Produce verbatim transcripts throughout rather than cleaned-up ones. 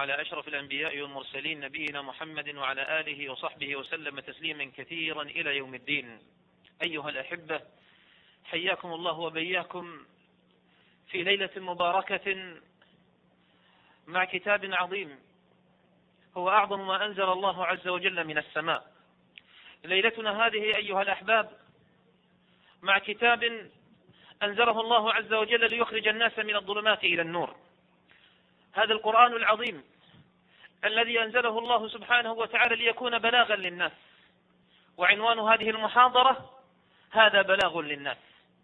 على أشرف الأنبياء والمرسلين نبينا محمد وعلى آله وصحبه وسلم تسليما كثيرا إلى يوم الدين. أيها الأحبة، حياكم الله وبياكم في ليلة مباركة مع كتاب عظيم هو أعظم ما أنزل الله عز وجل من السماء. ليلتنا هذه أيها الأحباب مع كتاب أنزله الله عز وجل ليخرج الناس من الظلمات إلى النور. هذا القرآن العظيم الذي أنزله الله سبحانه وتعالى ليكون بلاغا للناس، وعنوان هذه المحاضرة هذا بلاغ للناس.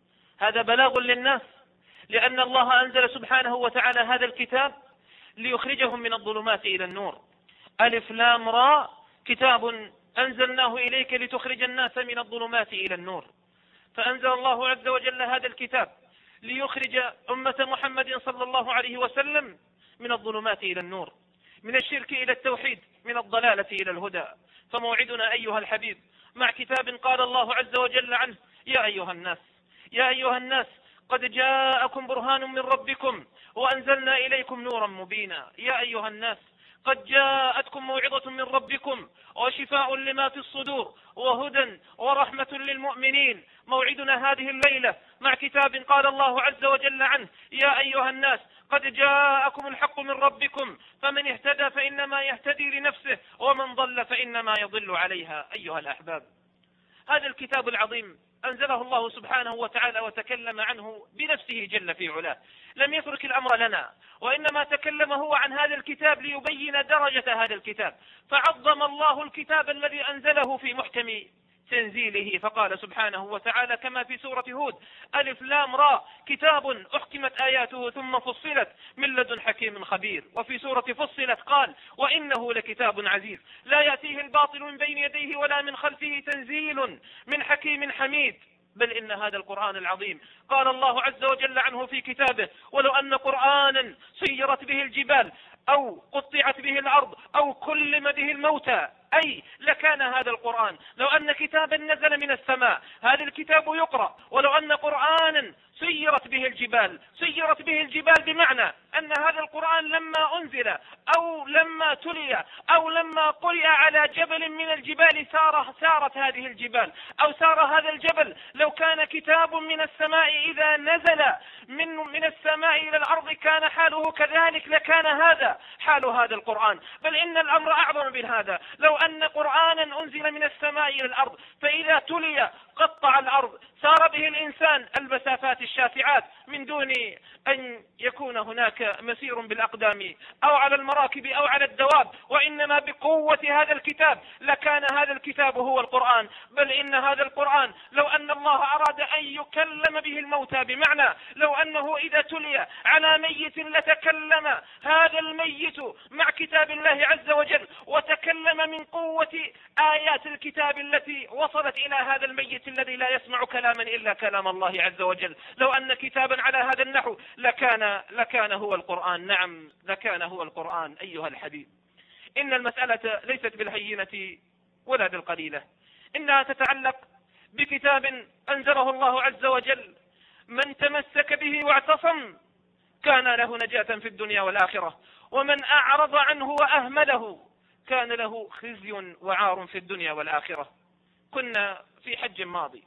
هذا بلاغ للناس لأن الله أنزل سبحانه وتعالى هذا الكتاب ليخرجهم من الظلمات إلى النور. ألف لام را، كتاب أنزلناه إليك لتخرج الناس من الظلمات إلى النور. فأنزل الله عز وجل هذا الكتاب ليخرج أمة محمد صلى الله عليه وسلم من الظلمات إلى النور، من الشرك إلى التوحيد، من الضلالة إلى الهدى. فموعدنا أيها الحبيب مع كتاب قال الله عز وجل عنه: يا أيها الناس يا أيها الناس قد جاءكم برهان من ربكم وأنزلنا إليكم نورا مبينا. يا أيها الناس قد جاءتكم موعظة من ربكم وشفاء لما في الصدور وهدى ورحمة للمؤمنين. موعدنا هذه الليلة مع كتاب قال الله عز وجل عنه: يا أيها الناس قد جاءكم الحق من ربكم فمن اهتدى فإنما يهتدي لنفسه ومن ضل فإنما يضل عليها. أيها الأحباب، هذا الكتاب العظيم أنزله الله سبحانه وتعالى وتكلم عنه بنفسه جل في علاه. لم يترك الأمر لنا، وإنما تكلم هو عن هذا الكتاب ليبين درجة هذا الكتاب. فعظم الله الكتاب الذي أنزله في محكم تنزيله، فقال سبحانه وتعالى كما في سورة هود: ألف لام را، كتاب أحكمت آياته ثم فصلت من لدن حكيم خبير. وفي سورة فصلت قال: وإنه لكتاب عزيز لا يأتيه الباطل من بين يديه ولا من خلفه، تنزيل من حكيم حميد. بل إن هذا القرآن العظيم قال الله عز وجل عنه في كتابه: ولو أن قرآنا سيرت به الجبال أو قطعت به الأرض أو كلم به الموتى، أي لكان هذا القرآن لو أن كتابا نزل من السماء هذا الكتاب يقرأ. ولو أن قرآنا سيرت به الجبال، سيرت به الجبال بمعنى أن هذا القرآن لما أنزل أو لما تلي أو لما قرئ على جبل من الجبال سار سارت هذه الجبال أو سار هذا الجبل. لو كان كتاب من السماء إذا نزل من من السماء إلى الأرض كان حاله كذلك، لكان هذا حال هذا القرآن. بل إن الأمر أعظم من هذا. لو أن قرآنا أنزل من السماء إلى الأرض فإذا تلي قطع الأرض، سار به الإنسان المسافات الشاسعات من دون أن يكون هناك مسير بالأقدام أو على المراكب أو على الدواب، وإنما بقوة هذا الكتاب لكان هذا الكتاب هو القرآن. بل إن هذا القرآن لو أن الله أراد أن يكلم به الموتى، بمعنى لو أنه إذا تلي على ميت لتكلم هذا الميت مع كتاب الله عز وجل، وتكلم من قوة آيات الكتاب التي وصلت إلى هذا الميت الذي لا يسمع كلاما إلا كلام الله عز وجل. لو أن كتابا على هذا النحو لكان لكان هو القرآن. نعم، لكان هو القرآن. أيها الحبيب، إن المسألة ليست بالهينة ولا بالقليلة، إنها تتعلق بكتاب أنزله الله عز وجل. من تمسك به واعتصم كان له نجاة في الدنيا والآخرة، ومن أعرض عنه وأهمله كان له خزي وعار في الدنيا والآخرة. كنا في حج ماضي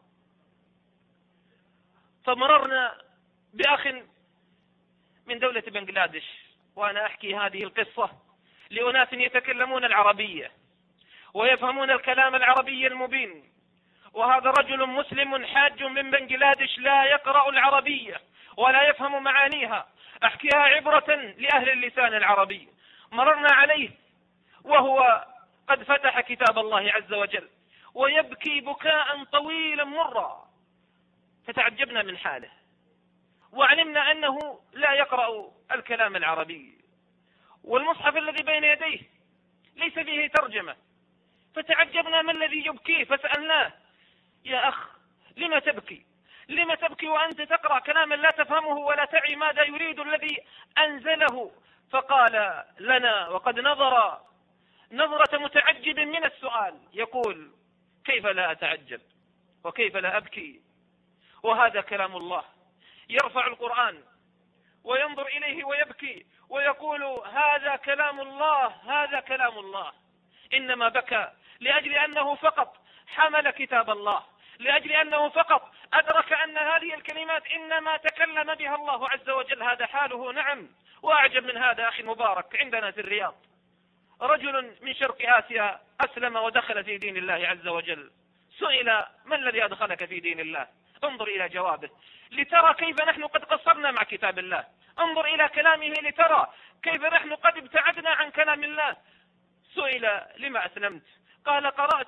فمررنا بأخ من دولة بنغلاديش، وأنا أحكي هذه القصة لأناس يتكلمون العربية ويفهمون الكلام العربي المبين، وهذا رجل مسلم حاج من بنغلاديش لا يقرأ العربية ولا يفهم معانيها. أحكيها عبرة لأهل اللسان العربي. مررنا عليه وهو قد فتح كتاب الله عز وجل ويبكي بكاء طويلا مرا، فتعجبنا من حاله وعلمنا أنه لا يقرأ الكلام العربي، والمصحف الذي بين يديه ليس فيه ترجمة. فتعجبنا ما الذي يبكيه، فسألناه: يا أخ، لما تبكي؟ لما تبكي وأنت تقرأ كلاما لا تفهمه ولا تعي ماذا يريد الذي أنزله؟ فقال لنا وقد نظر نظرة متعجب من السؤال يقول: كيف لا أتعجب وكيف لا أبكي؟ وهذا كلام الله. يرفع القرآن وينظر إليه ويبكي ويقول هذا كلام الله هذا كلام الله، إنما بكى لأجل أنه فقط حمل كتاب الله، لأجل أنه فقط أدرك أن هذه الكلمات إنما تكلم بها الله عز وجل. هذا حاله. نعم. وأعجب من هذا أخي المبارك، عندنا في الرياض رجل من شرق آسيا أسلم ودخل في دين الله عز وجل، سئل ما الذي أدخلك في دين الله؟ انظر إلى جوابه لترى كيف نحن قد قصرنا مع كتاب الله، انظر إلى كلامه لترى كيف نحن قد ابتعدنا عن كلام الله. سئل لما أسلمت؟ قال قرأت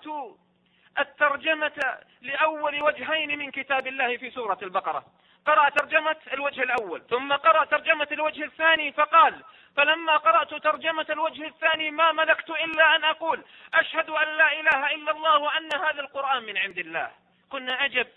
الترجمة لأول وجهين من كتاب الله في سورة البقرة، قرأ ترجمة الوجه الأول ثم قرأ ترجمة الوجه الثاني، فقال فلما قرأت ترجمة الوجه الثاني ما ملكت إلا أن أقول أشهد أن لا إله إلا الله وأن هذا القرآن من عند الله. قلنا عجب،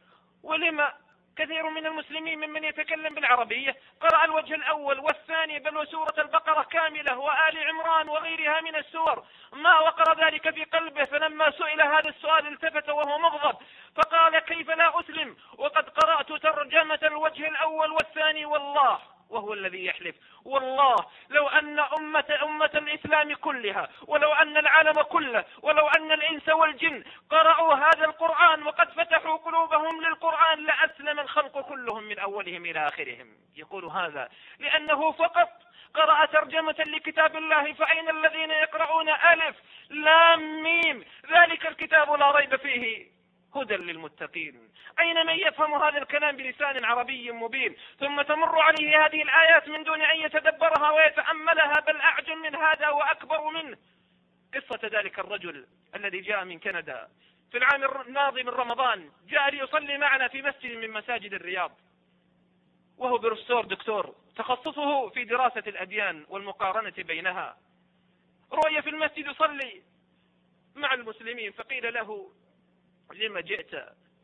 ولما كثير من المسلمين ممن يتكلم بالعربية قرأ الوجه الأول والثاني بل وسورة البقرة كاملة وآل عمران وغيرها من السور، ما وقر ذلك في قلبه، فلما سئل هذا السؤال التفت وهو مغضب فقال كيف لا أسلم وقد قرأت ترجمة الوجه الأول والثاني، والله وهو الذي يحلف والله لو أن أمة أمة الإسلام كلها ولو أن العالم كله ولو أن الإنس والجن قرأوا هذا القرآن وقد فتحوا قلوبهم للقرآن لأسلم الخلق كلهم من أولهم إلى آخرهم. يقول هذا لأنه فقط قرأ ترجمة لكتاب الله، فأين الذين يقرؤون ألف لام ميم ذلك الكتاب لا ريب فيه هدى للمتقين؟ أين من يفهم هذا الكلام بلسان عربي مبين ثم تمر عليه هذه الآيات من دون أن يتدبرها ويتأملها، بل أعجب من هذا وأكبر منه قصة ذلك الرجل الذي جاء من كندا في العام الماضي من رمضان، جاء ليصلي معنا في مسجد من مساجد الرياض، وهو بروفيسور دكتور تخصصه في دراسة الأديان والمقارنة بينها. رؤي في المسجد يصلي مع المسلمين، فقيل له لما جئت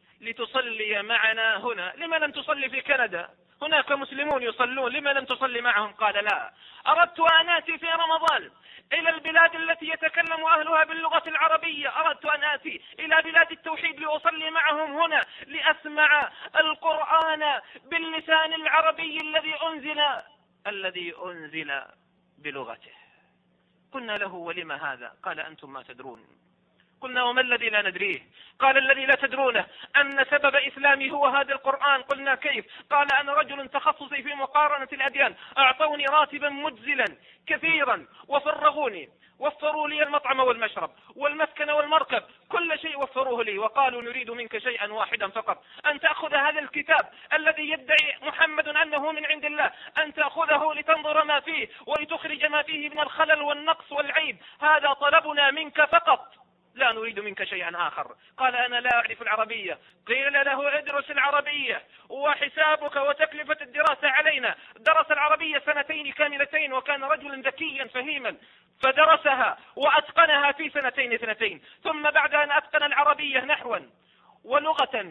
لتصلي معنا هنا؟ لما لم تصلي في كندا؟ هناك مسلمون يصلون، لما لم تصلي معهم؟ قال لا، أردت أن آتي في رمضان إلى البلاد التي يتكلم أهلها باللغة العربية، أردت أن آتي إلى بلاد التوحيد لأصلي معهم هنا لأسمع القرآن باللسان العربي الذي أنزل الذي أنزل بلغته. قلنا له ولما هذا؟ قال أنتم ما تدرون. قلنا وما الذي لا ندريه؟ قال الذي لا تدرونه أن سبب إسلامي هو هذا القرآن. قلنا كيف؟ قال أنا رجل تخصصي في مقارنة الأديان، أعطوني راتبا مجزلا كثيرا وفرغوني، وفروا لي المطعم والمشرب والمسكن والمركب، كل شيء وفروه لي، وقالوا نريد منك شيئا واحدا فقط، أن تأخذ هذا الكتاب الذي يدعي محمد أنه من عند الله، أن تأخذه لتنظر ما فيه ولتخرج ما فيه من الخلل والنقص والعيب، هذا طلبنا منك فقط، لا نريد منك شيئا آخر. قال أنا لا أعرف العربية. قيل له ادرس العربية وحسابك وتكلفة الدراسة علينا. درس العربية سنتين كاملتين، وكان رجلا ذكيا فهيما، فدرسها وأتقنها في سنتين اثنتين، ثم بعد أن أتقن العربية نحوا ولغة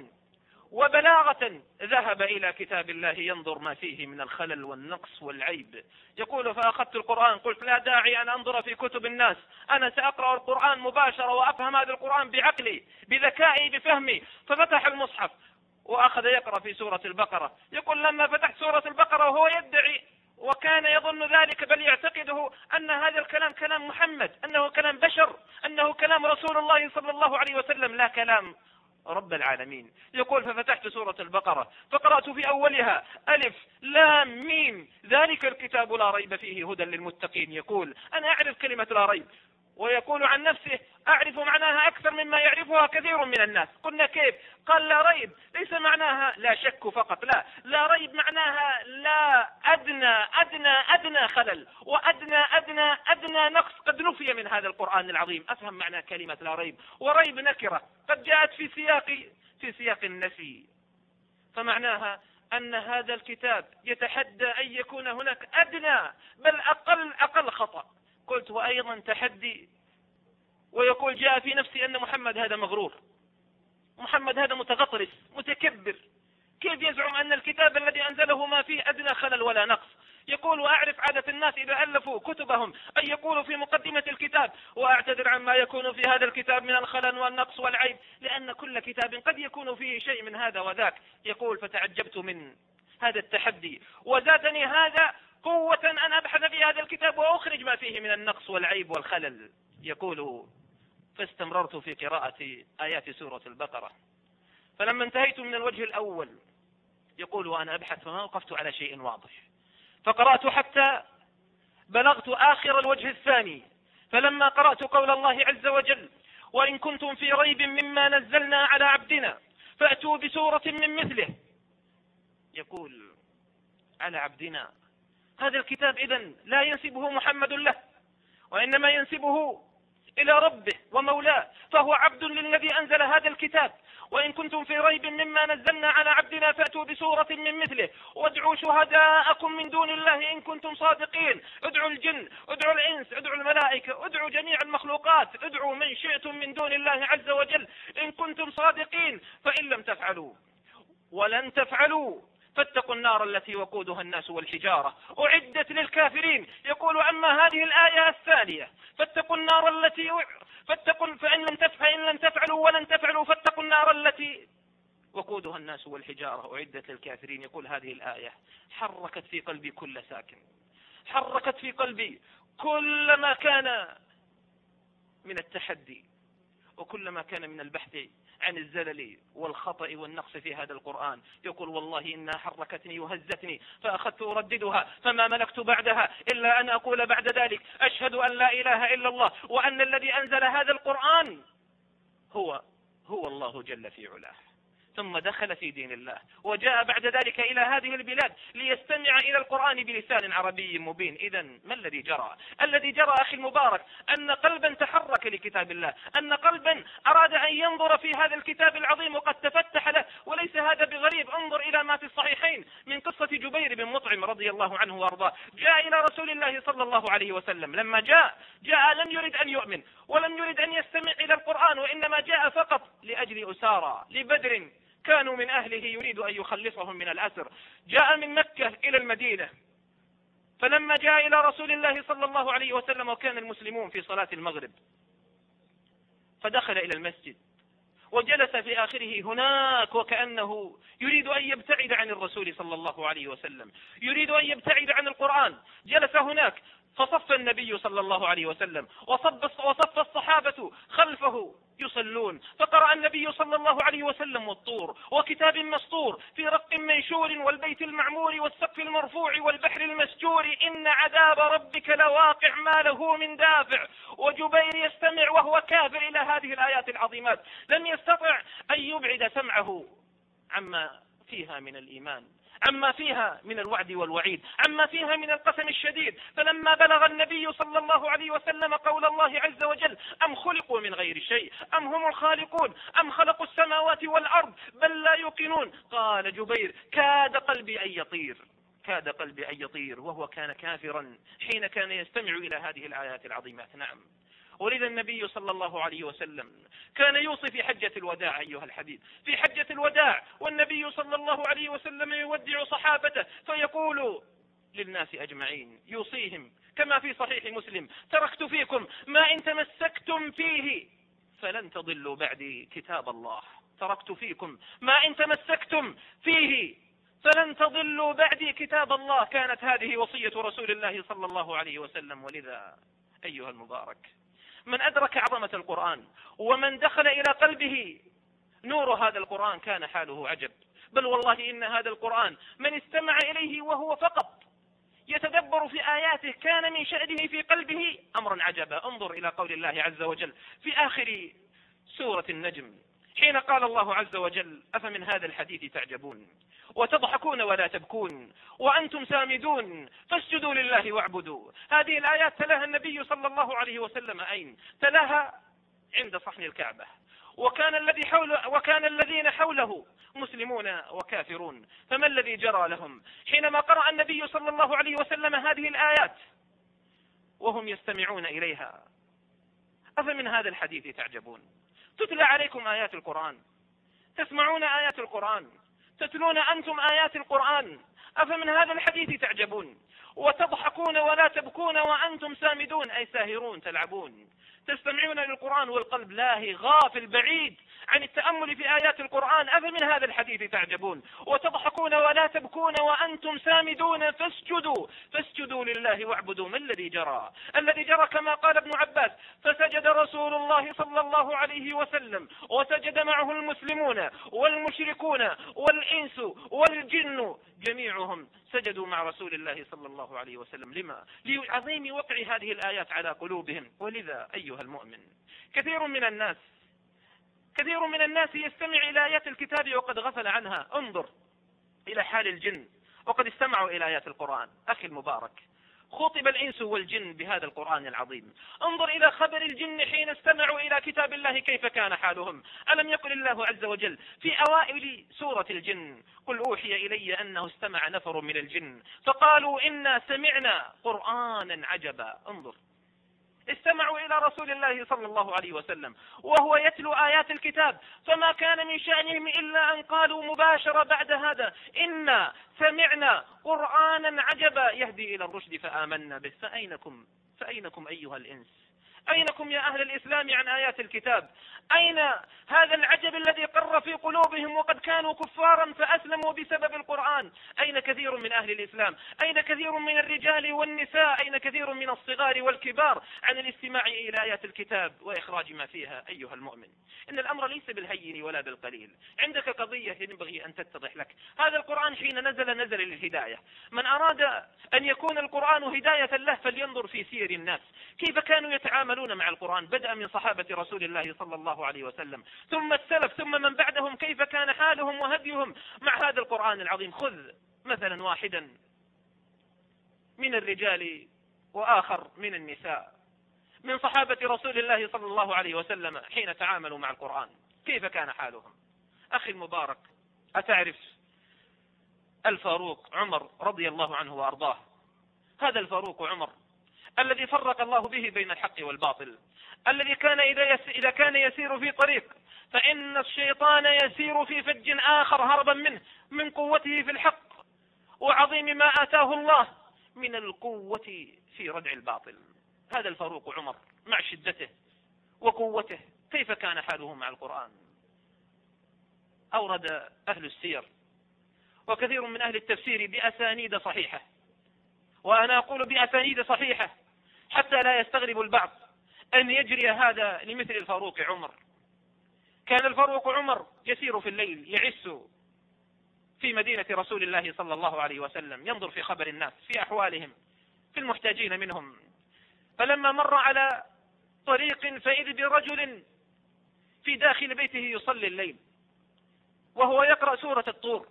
وبلاغة ذهب إلى كتاب الله ينظر ما فيه من الخلل والنقص والعيب. يقول فأخذت القرآن قلت لا داعي أن أنظر في كتب الناس، أنا سأقرأ القرآن مباشرة وأفهم هذا القرآن بعقلي بذكائي بفهمي. ففتح المصحف وأخذ يقرأ في سورة البقرة. يقول لما فتحت سورة البقرة وهو يدعي وكان يظن ذلك بل يعتقده أن هذا الكلام كلام محمد، أنه كلام بشر، أنه كلام رسول الله صلى الله عليه وسلم، لا كلام رب العالمين. يقول ففتحت سورة البقرة فقرأت في أولها ألف لام ميم ذلك الكتاب لا ريب فيه هدى للمتقين. يقول أنا أعرف كلمة لا ريب، ويقول عن نفسه أعرف معناها أكثر مما يعرفها كثير من الناس. قلنا كيف؟ قال لا ريب ليس معناها لا شك فقط، لا لا ريب معناها لا أدنى أدنى أدنى خلل وأدنى أدنى أدنى نقص قد نفي من هذا القرآن العظيم. أفهم معنى كلمة لا ريب، وريب نكرة قد جاءت في سياق في سياق النفي، فمعناها أن هذا الكتاب يتحدى أن يكون هناك أدنى بل أقل أقل خطأ. قلت وأيضا تحدي، ويقول جاء في نفسي أن محمد هذا مغرور، محمد هذا متغطرس متكبر، كيف يزعم أن الكتاب الذي أنزله ما فيه أدنى خلل ولا نقص. يقول وأعرف عادة الناس إذا ألفوا كتبهم أن يقولوا في مقدمة الكتاب وأعتذر عما يكون في هذا الكتاب من الخلل والنقص والعيب، لأن كل كتاب قد يكون فيه شيء من هذا وذاك. يقول فتعجبت من هذا التحدي، وزادني هذا قوة أن أبحث في هذا الكتاب وأخرج ما فيه من النقص والعيب والخلل. يقول: فاستمررت في قراءة آيات سورة البقرة، فلما انتهيت من الوجه الأول يقول وأنا أبحث فما وقفت على شيء واضح، فقرأت حتى بلغت آخر الوجه الثاني، فلما قرأت قول الله عز وجل: وإن كنتم في ريب مما نزلنا على عبدنا فأتوا بسورة من مثله. يقول: على عبدنا، هذا الكتاب إذن لا ينسبه محمد له، وإنما ينسبه إلى ربه ومولاه، فهو عبد للذي أنزل هذا الكتاب. وإن كنتم في ريب مما نزلنا على عبدنا فأتوا بسورة من مثله وادعوا شهداءكم من دون الله إن كنتم صادقين. ادعوا الجن، ادعوا الإنس، ادعوا الملائكة، ادعوا جميع المخلوقات، ادعوا من شئتم من دون الله عز وجل إن كنتم صادقين، فإن لم تفعلوا ولن تفعلوا فاتقوا النار التي وقودها الناس والحجارة أعدت للكافرين. يقول: أما هذه الآية الثانية فاتقوا النار التي فاتقوا فإن لم فإن لم تفعلوا ولن تفعلوا فاتقوا النار التي وقودها الناس والحجارة أعدت للكافرين. يقول: هذه الآية حركت في قلبي كل ساكن، حركت في قلبي كل ما كان من التحدي وكل ما كان من البحث عن الزلل والخطأ والنقص في هذا القرآن. يقول: والله إنها حركتني وهزتني فأخذت أرددها، فما ملكت بعدها إلا أن أقول بعد ذلك: أشهد أن لا إله إلا الله، وأن الذي أنزل هذا القرآن هو هو الله جل في علاه. ثم دخل في دين الله وجاء بعد ذلك إلى هذه البلاد ليستمع إلى القرآن بلسان عربي مبين. إذن ما الذي جرى؟ الذي جرى أخي المبارك أن قلبا تحرك لكتاب الله، أن قلبا أراد أن ينظر في هذا الكتاب العظيم وقد تفتح له. وليس هذا بغريب، انظر إلى ما في الصحيحين من قصة جبير بن مطعم رضي الله عنه وارضاه. جاء إلى رسول الله صلى الله عليه وسلم، لما جاء جاء لم يرد أن يؤمن ولم يرد أن يستمع إلى القرآن، وإنما جاء فقط لأجل أسارى لبدر كانوا من أهله يريد أن يخلصهم من الأسر. جاء من مكة إلى المدينة، فلما جاء إلى رسول الله صلى الله عليه وسلم وكان المسلمون في صلاة المغرب، فدخل إلى المسجد وجلس في آخره هناك وكأنه يريد أن يبتعد عن الرسول صلى الله عليه وسلم، يريد أن يبتعد عن القرآن. جلس هناك فصف النبي صلى الله عليه وسلم وصف وصف الصحابة خلفه يصلون، فقرأ النبي صلى الله عليه وسلم: والطور وكتاب مسطور في رق منشور والبيت المعمور والسقف المرفوع والبحر المسجور إن عذاب ربك لواقع ما له من دافع. وجبير يستمع وهو كافر إلى هذه الآيات العظيمات، لم يستطع أن يبعد سمعه عما فيها من الإيمان، عما فيها من الوعد والوعيد، عما فيها من القسم الشديد. فلما بلغ النبي صلى الله عليه وسلم قول الله عز وجل: أم خلقوا من غير شيء أم هم الخالقون أم خلقوا السماوات والأرض بل لا يوقنون، قال جبير: كاد قلبي أن يطير، كاد قلبي أن يطير، وهو كان كافرا حين كان يستمع إلى هذه الآيات العظيمات. نعم، ولذا النبي صلى الله عليه وسلم كان يوصي في حجة الوداع أيها الحبيب، في حجة الوداع والنبي صلى الله عليه وسلم يودع صحابته فيقول للناس أجمعين يوصيهم كما في صحيح مسلم: تركت فيكم ما إن تمسكتم فيه فلن تضلوا بعدي كتاب الله. تركت فيكم ما إن تمسكتم فيه فلن تضلوا بعدي كتاب الله. كانت هذه وصية رسول الله صلى الله عليه وسلم. ولذا أيها المبارك، من أدرك عظمة القرآن ومن دخل إلى قلبه نور هذا القرآن كان حاله عجب. بل والله إن هذا القرآن من استمع إليه وهو فقط يتدبر في آياته كان من شأنه في قلبه أمرا عجبا. انظر إلى قول الله عز وجل في آخر سورة النجم حين قال الله عز وجل: أفمن هذا الحديث تعجبون وتضحكون ولا تبكون وأنتم سامدون فاسجدوا لله واعبدوا. هذه الآيات تلاها النبي صلى الله عليه وسلم أين؟ تلاها عند صحن الكعبة، وكان الذي حوله وكان الذين حوله مسلمون وكافرون. فما الذي جرى لهم حينما قرأ النبي صلى الله عليه وسلم هذه الآيات وهم يستمعون إليها؟ أفمن هذا الحديث تعجبون؟ تتلى عليكم آيات القرآن، تسمعون آيات القرآن، تتلون أنتم آيات القرآن، أفمن هذا الحديث تعجبون؟ وتضحكون ولا تبكون وأنتم سامدون، أي ساهرون تلعبون، تستمعون للقرآن والقلب لاهي غافل بعيد عن التأمل في آيات القرآن، أفمن هذا الحديث تعجبون؟ وتضحكون ولا تبكون وأنتم سامدون، فاسجدوا فاسجدوا لله واعبدوا. ما الذي جرى؟ الذي جرى كما قال ابن عباس: فسجد رسول الله صلى الله عليه وسلم وسجد معه المسلمون والمشركون والإنس والجن جميعهم سجدوا مع رسول الله صلى الله عليه وسلم. لما؟ لعظيم وقع هذه الآيات على قلوبهم. ولذا أيها المؤمن، كثير من الناس كثير من الناس يستمع إلى آيات الكتاب وقد غفل عنها. انظر إلى حال الجن وقد استمعوا إلى آيات القرآن. أخي المبارك، خطب الإنس والجن بهذا القرآن العظيم. انظر إلى خبر الجن حين استمعوا إلى كتاب الله كيف كان حالهم. ألم يقل الله عز وجل في أوائل سورة الجن: قل أوحي إلي أنه استمع نفر من الجن فقالوا إنا سمعنا قرآنا عجبا. انظر، استمعوا إلى رسول الله صلى الله عليه وسلم وهو يتلو آيات الكتاب، فما كان من شأنهم إلا أن قالوا مباشرة بعد هذا: إنا سمعنا قرآنا عجبا يهدي إلى الرشد فآمنا به. فأينكم فأينكم أيها الإنس؟ أينكم يا أهل الإسلام عن آيات الكتاب؟ أين هذا العجب الذي قر في قلوبهم وقد كانوا كفارا فأسلموا بسبب القرآن؟ أين كثير من أهل الإسلام؟ أين كثير من الرجال والنساء؟ أين كثير من الصغار والكبار عن الاستماع إلى آيات الكتاب وإخراج ما فيها؟ أيها المؤمن، إن الأمر ليس بالهين ولا بالقليل. عندك قضية ينبغي أن تتضح لك. هذا القرآن حين نزل نزل للهداية. من أراد أن يكون القرآن هداية له فلينظر في سير الناس كيف كانوا يتعاملون مع القرآن، بدأ من صحابة رسول الله صلى الله عليه وسلم ثم السلف ثم من بعدهم، كيف كان حالهم وهديهم مع هذا القرآن العظيم. خذ مثلا واحدا من الرجال وآخر من النساء من صحابة رسول الله صلى الله عليه وسلم حين تعاملوا مع القرآن كيف كان حالهم. أخي المبارك، أتعرف الفاروق عمر رضي الله عنه وأرضاه؟ هذا الفاروق عمر الذي فرق الله به بين الحق والباطل، الذي كان إذا, يس... إذا كان يسير في طريق فإن الشيطان يسير في فج آخر هربا منه من قوته في الحق وعظيم ما آتاه الله من القوة في ردع الباطل. هذا الفاروق عمر مع شدته وقوته كيف كان حاله مع القرآن؟ أورد أهل السير وكثير من أهل التفسير بأسانيد صحيحة، وأنا أقول بأسانيد صحيحة حتى لا يستغرب البعض أن يجري هذا لمثل الفاروق عمر. كان الفاروق عمر يسير في الليل يعس في مدينة رسول الله صلى الله عليه وسلم، ينظر في خبر الناس في أحوالهم في المحتاجين منهم. فلما مر على طريق فإذ برجل في داخل بيته يصلي الليل وهو يقرأ سورة الطور،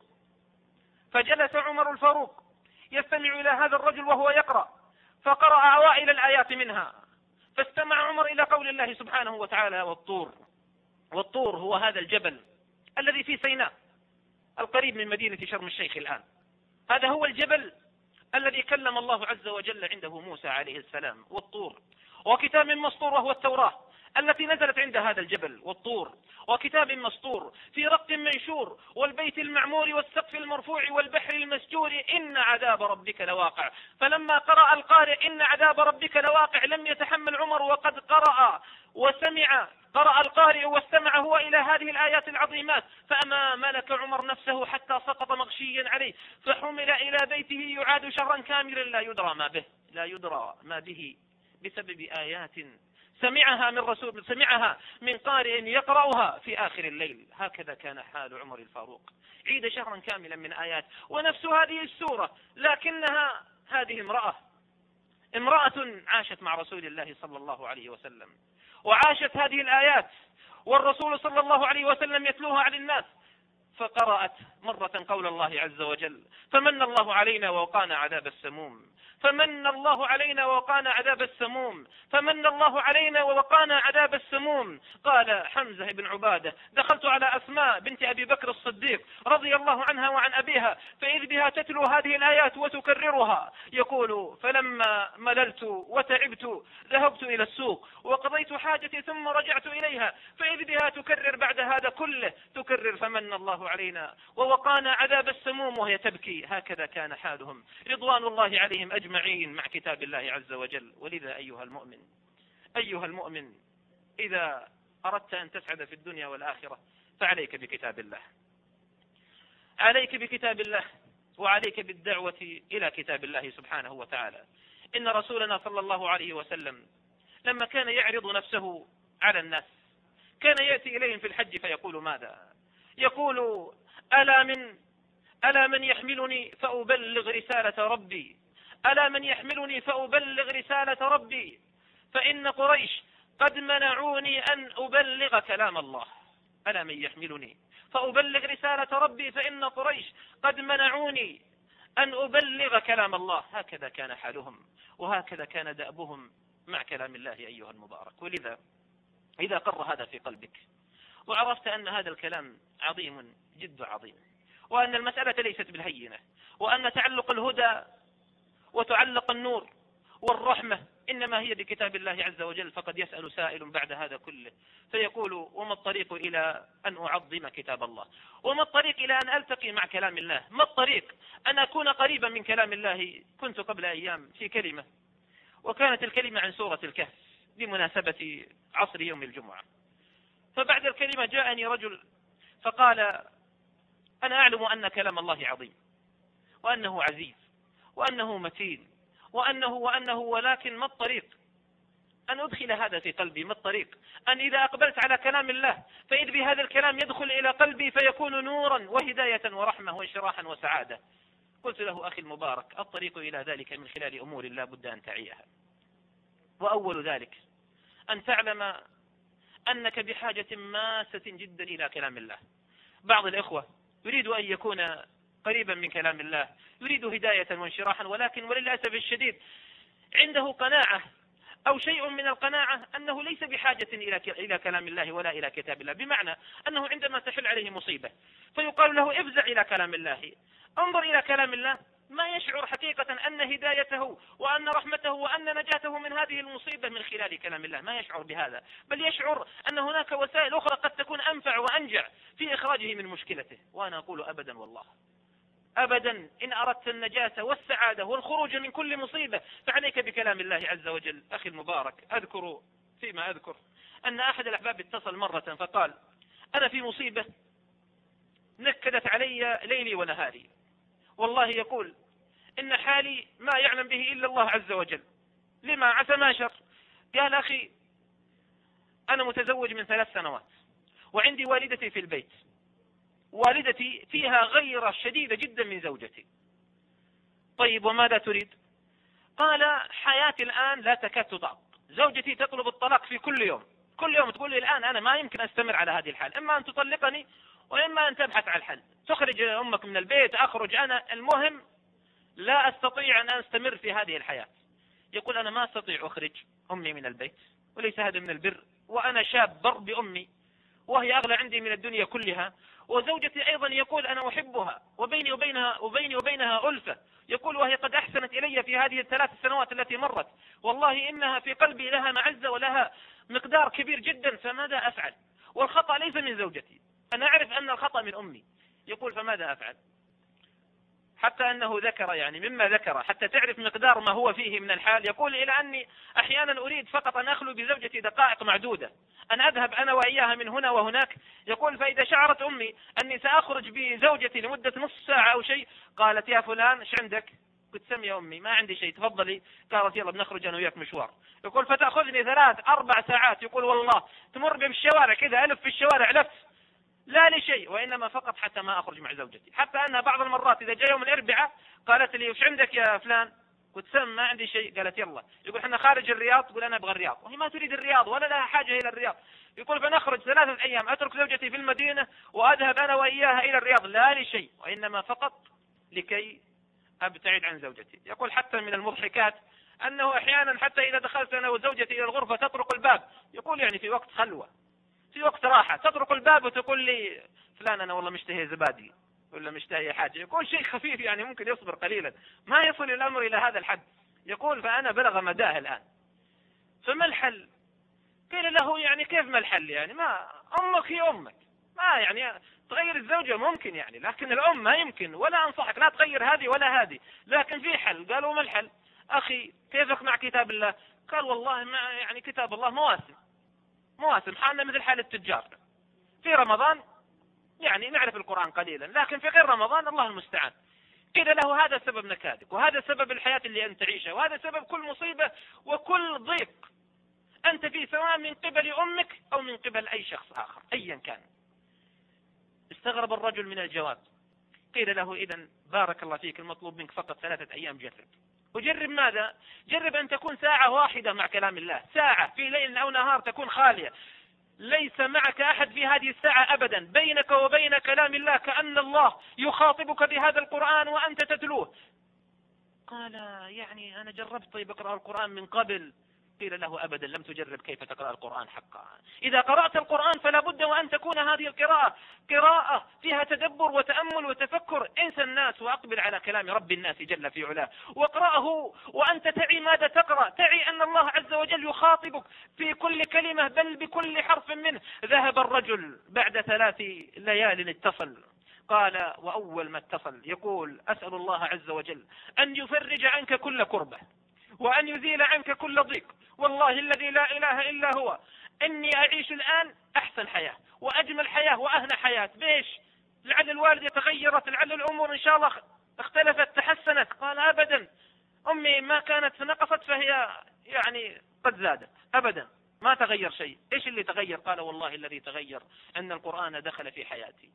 فجلس عمر الفاروق يستمع إلى هذا الرجل وهو يقرأ، فقرأ أوائل الآيات منها، فاستمع عمر إلى قول الله سبحانه وتعالى: والطور. والطور هو هذا الجبل الذي في سيناء القريب من مدينة شرم الشيخ الآن. هذا هو الجبل الذي كلم الله عز وجل عنده موسى عليه السلام. والطور وكتاب مسطور وهو التوراة التي نزلت عند هذا الجبل. والطور وكتاب مسطور في رق منشور والبيت المعمور والسقف المرفوع والبحر المسجور إن عذاب ربك لواقع. فلما قرأ القارئ إن عذاب ربك لواقع لم يتحمل عمر وقد قرأ وسمع قرأ القارئ واستمع هو إلى هذه الآيات العظيمات، فأما ملك عمر نفسه حتى سقط مغشيا عليه، فحمل إلى بيته يعاد شهرا كاملا لا يدرى ما به لا يدرى ما به بسبب آيات سمعها من رسول سمعها من قارئ يقرأها في آخر الليل. هكذا كان حال عمر الفاروق، عيد شهرا كاملا من آيات ونفس هذه السورة، لكنها هذه امرأة امرأة عاشت مع رسول الله صلى الله عليه وسلم وعاشت هذه الآيات والرسول صلى الله عليه وسلم يتلوها على الناس، فقرأت مرة قول الله عز وجل: فمن الله علينا ووقانا عذاب السموم فمن الله علينا ووقانا عذاب السموم فمن الله علينا ووقانا عذاب السموم. قال حمزة بن عبادة: دخلت على أسماء بنت أبي بكر الصديق رضي الله عنها وعن أبيها فإذ بها تتلو هذه الآيات وتكررها، يقول: فلما مللت وتعبت ذهبت إلى السوق وقضيت حاجتي ثم رجعت إليها فإذ بها تكرر بعد هذا كله تكرر فمن الله علينا ووقانا عذاب السموم وهي تبكي. هكذا كان حالهم رضوان الله عليهم أجمعين معين مع كتاب الله عز وجل. ولذا أيها المؤمن أيها المؤمن إذا أردت أن تسعد في الدنيا والآخرة فعليك بكتاب الله، عليك بكتاب الله، وعليك بالدعوة إلى كتاب الله سبحانه وتعالى. إن رسولنا صلى الله عليه وسلم لما كان يعرض نفسه على الناس كان يأتي إليهم في الحج فيقول ماذا؟ يقول ألا من ألا من يحملني فأبلغ رسالة ربي، ألا من يحملني فأبلغ رسالة ربي، فإن قريش قد منعوني أن أبلغ كلام الله. ألا من يحملني فأبلغ رسالة ربي فإن قريش قد منعوني أن أبلغ كلام الله. هكذا كان حالهم وهكذا كان دأبهم مع كلام الله أيها المبارك. ولذا إذا قر هذا في قلبك وعرفت أن هذا الكلام عظيم جد عظيم، وأن المسألة ليست بالهينة، وأن تعلق الهدى وتعلق النور والرحمة إنما هي بكتاب الله عز وجل، فقد يسأل سائل بعد هذا كله فيقول وما الطريق إلى أن أعظم كتاب الله؟ وما الطريق إلى أن ألتقي مع كلام الله؟ ما الطريق أن أكون قريبا من كلام الله؟ كنت قبل أيام في كلمة، وكانت الكلمة عن سورة الكهف بمناسبة عصر يوم الجمعة، فبعد الكلمة جاءني رجل فقال أنا أعلم أن كلام الله عظيم وأنه عزيز وأنه متين وأنه وأنه ولكن ما الطريق أن أدخل هذا في قلبي؟ ما الطريق أن إذا أقبلت على كلام الله فإذ بهذا الكلام يدخل إلى قلبي فيكون نورا وهداية ورحمة وانشراحا وسعادة؟ قلت له أخي المبارك الطريق إلى ذلك من خلال أمور لا بد أن تعيها، وأول ذلك أن تعلم أنك بحاجة ماسة جدا إلى كلام الله. بعض الإخوة يريد أن يكون قريبا من كلام الله، يريد هداية وانشراحا، ولكن وللأسف الشديد عنده قناعة أو شيء من القناعة أنه ليس بحاجة إلى إلى كلام الله ولا إلى كتاب الله، بمعنى أنه عندما تحل عليه مصيبة فيقال له افزع إلى كلام الله، انظر إلى كلام الله، ما يشعر حقيقة أن هدايته وأن رحمته وأن نجاته من هذه المصيبة من خلال كلام الله، ما يشعر بهذا، بل يشعر أن هناك وسائل أخرى قد تكون أنفع وأنجع في إخراجه من مشكلته. وأنا أقول أبدا والله أبدا، إن أردت النجاة والسعادة والخروج من كل مصيبة فعليك بكلام الله عز وجل. أخي المبارك أذكر فيما أذكر أن أحد الأحباب اتصل مرة فقال أنا في مصيبة نكدت علي ليلي ونهاري، والله يقول إن حالي ما يعلم به إلا الله عز وجل، لما عسى ما شر. قال أخي أنا متزوج من ثلاث سنوات وعندي والدتي في البيت، والدتي فيها غيرة شديدة جدا من زوجتي. طيب وماذا تريد؟ قال حياتي الآن لا تكاد تطاق، زوجتي تطلب الطلاق في كل يوم، كل يوم تقول لي الآن أنا ما يمكن أستمر على هذه الحال، إما أن تطلقني وإما أن تبحث عن الحل، تخرج أمك من البيت، أخرج أنا، المهم لا أستطيع أن أستمر في هذه الحياة. يقول أنا ما أستطيع أخرج أمي من البيت وليس هذا من البر، وأنا شاب بر بأمي وهي أغلى عندي من الدنيا كلها، وزوجتي أيضا يقول أنا أحبها وبيني وبينها وبيني وبينها ألفة، يقول وهي قد أحسنت إلي في هذه الثلاث سنوات التي مرت، والله إنها في قلبي لها معزة ولها مقدار كبير جدا، فماذا أفعل؟ والخطأ ليس من زوجتي، أنا أعرف أن الخطأ من أمي. يقول فماذا أفعل؟ حتى أنه ذكر يعني مما ذكر حتى تعرف مقدار ما هو فيه من الحال، يقول إلى أني أحيانا أريد فقط أن أخلو بزوجتي دقائق معدودة، أن أذهب أنا وإياها من هنا وهناك. يقول فإذا شعرت أمي أني سأخرج بزوجتي لمدة نصف ساعة أو شيء قالت يا فلان إيش عندك؟ قلت سم يا أمي ما عندي شيء تفضلي. قالت يلا بنخرج أنا وياك مشوار. يقول فتأخذني ثلاث أربع ساعات، يقول والله تمر بالشوارع كذا ألف في الشوارع لف لا لشيء، وإنما فقط حتى ما أخرج مع زوجتي. حتى أنها بعض المرات إذا جاء يوم الأربعاء قالت لي وش عندك يا فلان؟ قلت سم ما عندي شيء. قالت يلا. يقول احنا خارج الرياض، تقول أنا أبغى الرياض، وهي ما تريد الرياض ولا لها حاجة إلى الرياض. يقول فنخرج ثلاثة أيام، أترك زوجتي في المدينة وأذهب أنا وإياها إلى الرياض لا لشيء وإنما فقط لكي أبتعد عن زوجتي. يقول حتى من المضحكات أنه أحيانا حتى إذا دخلت أنا وزوجتي إلى الغرفة تطرق الباب، يقول يعني في وقت خلوة في وقت راحة تطرق الباب وتقول لي فلان أنا والله مشتهي زبادي ولا مشتهي حاجة، يقول شيء خفيف يعني ممكن يصبر قليلا، ما يصل الأمر إلى هذا الحد. يقول فأنا بلغ مداه الآن، فما الحل؟ قيل له يعني كيف ما الحل؟ يعني ما أمك هي أمك، ما يعني تغير الزوجة ممكن يعني، لكن الأم ما يمكن، ولا أنصحك لا تغير هذه ولا هذه، لكن في حل. قالوا ما الحل؟ أخي كيفك مع كتاب الله؟ قال والله مع يعني كتاب الله مواسم مواسم، حالنا مثل حال التجار، في رمضان يعني نعرف القرآن قليلا، لكن في غير رمضان الله المستعان. قيل له هذا سبب نكادك، وهذا سبب الحياة اللي أنت تعيشها، وهذا سبب كل مصيبة وكل ضيق أنت فيه، سواء من قبل أمك أو من قبل أي شخص آخر أيا كان. استغرب الرجل من الجواب. قيل له إذن بارك الله فيك، المطلوب منك فقط ثلاثة أيام، جرب. وجرب ماذا؟ جرب أن تكون ساعة واحدة مع كلام الله، ساعة في ليل أو نهار تكون خالية، ليس معك أحد في هذه الساعة أبدا، بينك وبين كلام الله، كأن الله يخاطبك بهذا القرآن وأنت تتلوه. قال يعني أنا جربت، طيب اقرأ القرآن من قبل. قيل له أبدا، لم تجرب كيف تقرأ القرآن حقا. إذا قرأت القرآن فلا بد وأن تكون هذه القراءة قراءة فيها تدبر وتأمل وتفكر. انسى الناس وأقبل على كلام رب الناس جل في علاه، واقرأه وأنت تعي ماذا تقرأ، تعي أن الله عز وجل يخاطبك في كل كلمة بل بكل حرف منه. ذهب الرجل بعد ثلاث ليال اتصل، قال وأول ما اتصل يقول أسأل الله عز وجل أن يفرج عنك كل كربة وأن يزيل عنك كل ضيق، والله الذي لا إله إلا هو إني أعيش الآن أحسن حياة وأجمل حياة وأهنى حياة. بيش؟ لعل الوالدة تغيرت، لعل الأمور إن شاء الله اختلفت تحسنت. قال أبدا، أمي ما كانت نقصت فهي يعني قد زادت، أبدا ما تغير شيء. إيش اللي تغير؟ قال والله الذي تغير أن القرآن دخل في حياتي،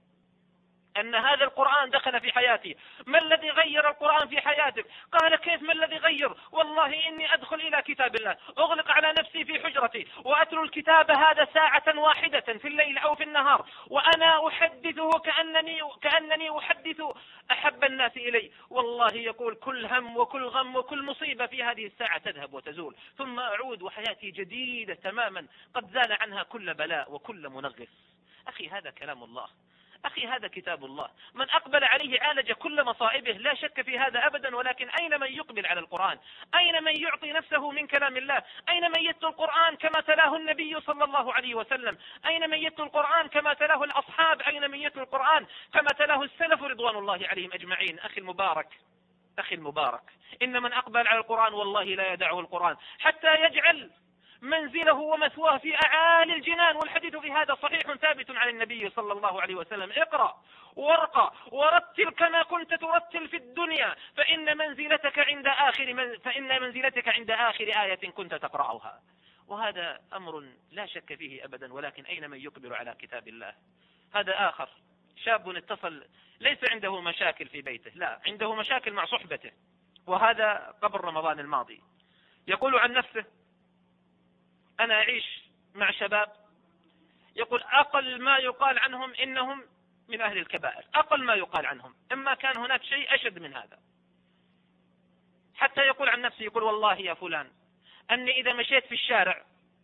أن هذا القرآن دخل في حياتي. ما الذي غير القرآن في حياتك؟ قال كيف ما الذي غير؟ والله إني أدخل إلى كتاب الله، أغلق على نفسي في حجرتي وأتلو الكتاب هذا ساعة واحدة في الليل أو في النهار، وأنا أحدثه كأنني, كأنني أحدث أحب الناس إلي. والله يقول كل هم وكل غم وكل مصيبة في هذه الساعة تذهب وتزول، ثم أعود وحياتي جديدة تماما، قد زال عنها كل بلاء وكل منغص. أخي هذا كلام الله، أخي هذا كتاب الله، من أقبل عليه عالج كل مصائبه، لا شك في هذا أبدا. ولكن أين من يقبل على القرآن؟ أين من يعطي نفسه من كلام الله؟ أين من يتلو القرآن كما تلاه النبي صلى الله عليه وسلم؟ أين من يتلو القرآن كما تلاه الأصحاب؟ أين من يتلو القرآن كما تلاه السلف رضوان الله عليهم أجمعين؟ أخي المبارك، أخي المبارك، إن من أقبل على القرآن والله لا يدعه القرآن حتى يجعل منزله ومثواه في أعالي الجنان. والحديث في هذا صحيح ثابت عن النبي صلى الله عليه وسلم: اقرأ وارقى ورتل كما كنت ترتل في الدنيا، فإن منزلتك عند آخر من فإن منزلتك عند آخر آية كنت تقرأها. وهذا أمر لا شك فيه أبدا. ولكن أين من يقبل على كتاب الله؟ هذا آخر شاب اتصل، ليس عنده مشاكل في بيته، لا، عنده مشاكل مع صحبته، وهذا قبل رمضان الماضي. يقول عن نفسه: أنا أعيش مع شباب، يقول أقل ما يقال عنهم إنهم من أهل الكبائر، أقل ما يقال عنهم، إما كان هناك شيء أشد من هذا. حتى يقول عن نفسه، يقول والله يا فلان أني إذا مشيت في الشارع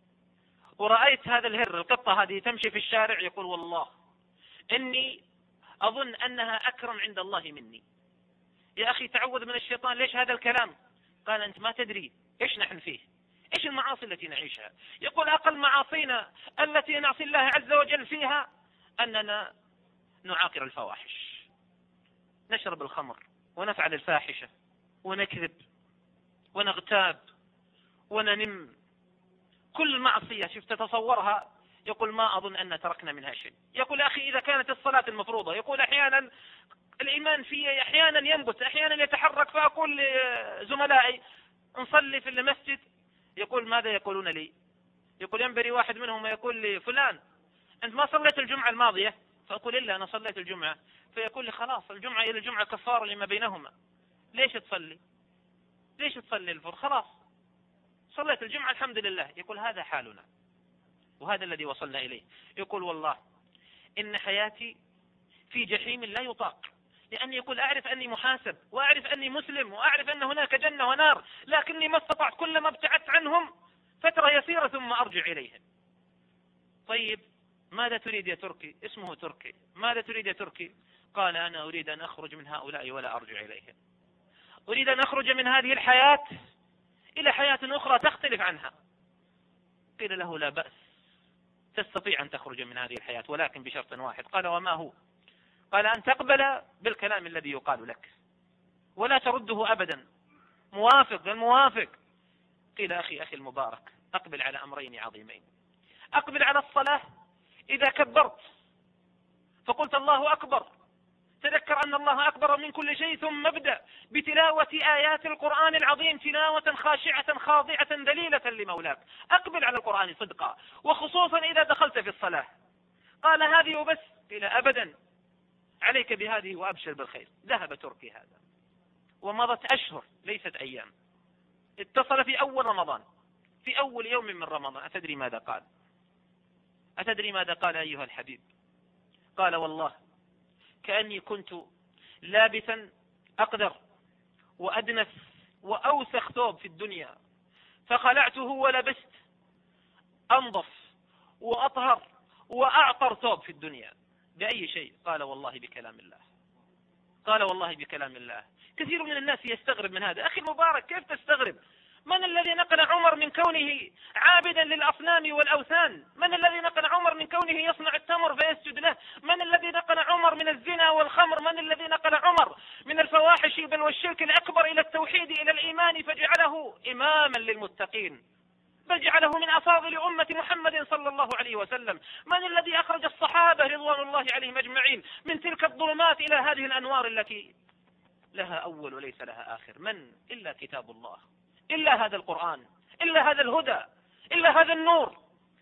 ورأيت هذا الهر، القطة هذه تمشي في الشارع، يقول والله إني أظن أنها أكرم عند الله مني. يا أخي تعوذ من الشيطان، ليش هذا الكلام؟ قال أنت ما تدري إيش نحن فيه، إيش المعاصي التي نعيشها. يقول أقل معاصينا التي نعصي الله عز وجل فيها أننا نعاقر الفواحش، نشرب الخمر ونفعل الفاحشة ونكذب ونغتاب وننم، كل معصية شفت تتصورها. يقول ما أظن أن تركنا منها شيء. يقول أخي إذا كانت الصلاة المفروضة، يقول أحيانا الإيمان فيه أحيانا ينبت، أحيانا يتحرك، فأقول لزملائي نصلي في المسجد، يقول ماذا يقولون لي؟ يقول ينبري واحد منهم يقول لي فلان أنت ما صليت الجمعة الماضية؟ فأقول إلا أنا صليت الجمعة. فيقول لي خلاص الجمعة إلى الجمعة كفارة لما بينهما، ليش تصلي؟ ليش تصلي الفر؟ خلاص صليت الجمعة الحمد لله. يقول هذا حالنا وهذا الذي وصلنا إليه. يقول والله إن حياتي في جحيم لا يطاق، لأني يقول أعرف أني محاسب وأعرف أني مسلم وأعرف أن هناك جنة ونار، لكني ما استطعت، كلما ابتعدت عنهم فترة يسيرة ثم أرجع إليهم. طيب ماذا تريد يا تركي؟ اسمه تركي. ماذا تريد يا تركي؟ قال أنا أريد أن أخرج من هؤلاء ولا أرجع إليهم، أريد أن أخرج من هذه الحياة إلى حياة أخرى تختلف عنها. قيل له لا بأس، تستطيع أن تخرج من هذه الحياة، ولكن بشرط واحد. قال وما هو؟ قال أن تقبل بالكلام الذي يقال لك ولا ترده أبدا، موافق الموافق. قيل أخي أخي المبارك أقبل على أمرين عظيمين. أقبل على الصلاة إذا كبرت فقلت الله أكبر، تذكر أن الله أكبر من كل شيء، ثم ابدأ بتلاوة آيات القرآن العظيم تلاوة خاشعة خاضعة ذليلة لمولاك. أقبل على القرآن صدقا، وخصوصا إذا دخلت في الصلاة. قال هذه وبس؟ قيل أبدا، عليك بهذه وأبشر بالخير. ذهب تركي هذا ومضت أشهر ليست أيام، اتصل في أول رمضان، في أول يوم من رمضان. أتدري ماذا قال؟ أتدري ماذا قال أيها الحبيب؟ قال والله كأني كنت لابسا أقدر وأدنس وأوسخ ثوب في الدنيا، فخلعته ولبست أنظف وأطهر وأعطر ثوب في الدنيا. بأي شيء؟ قال والله بكلام الله. قال والله بكلام الله. كثير من الناس يستغرب من هذا. أخي المبارك كيف تستغرب؟ من الذي نقل عمر من كونه عابدا للأصنام والأوثان؟ من الذي نقل عمر من كونه يصنع التمر فيسجد له؟ من الذي نقل عمر من الزنا والخمر؟ من الذي نقل عمر من الفواحش بل والشرك الأكبر إلى التوحيد إلى الإيمان فجعله إماما للمتقين، بل جعله من أفاضل أمة محمد صلى الله عليه وسلم؟ من الذي أخرج الصحابة رضوان الله عليهم أجمعين من تلك الظلمات إلى هذه الأنوار التي لها أول وليس لها آخر؟ من؟ إلا كتاب الله، إلا هذا القرآن، إلا هذا الهدى، إلا هذا النور،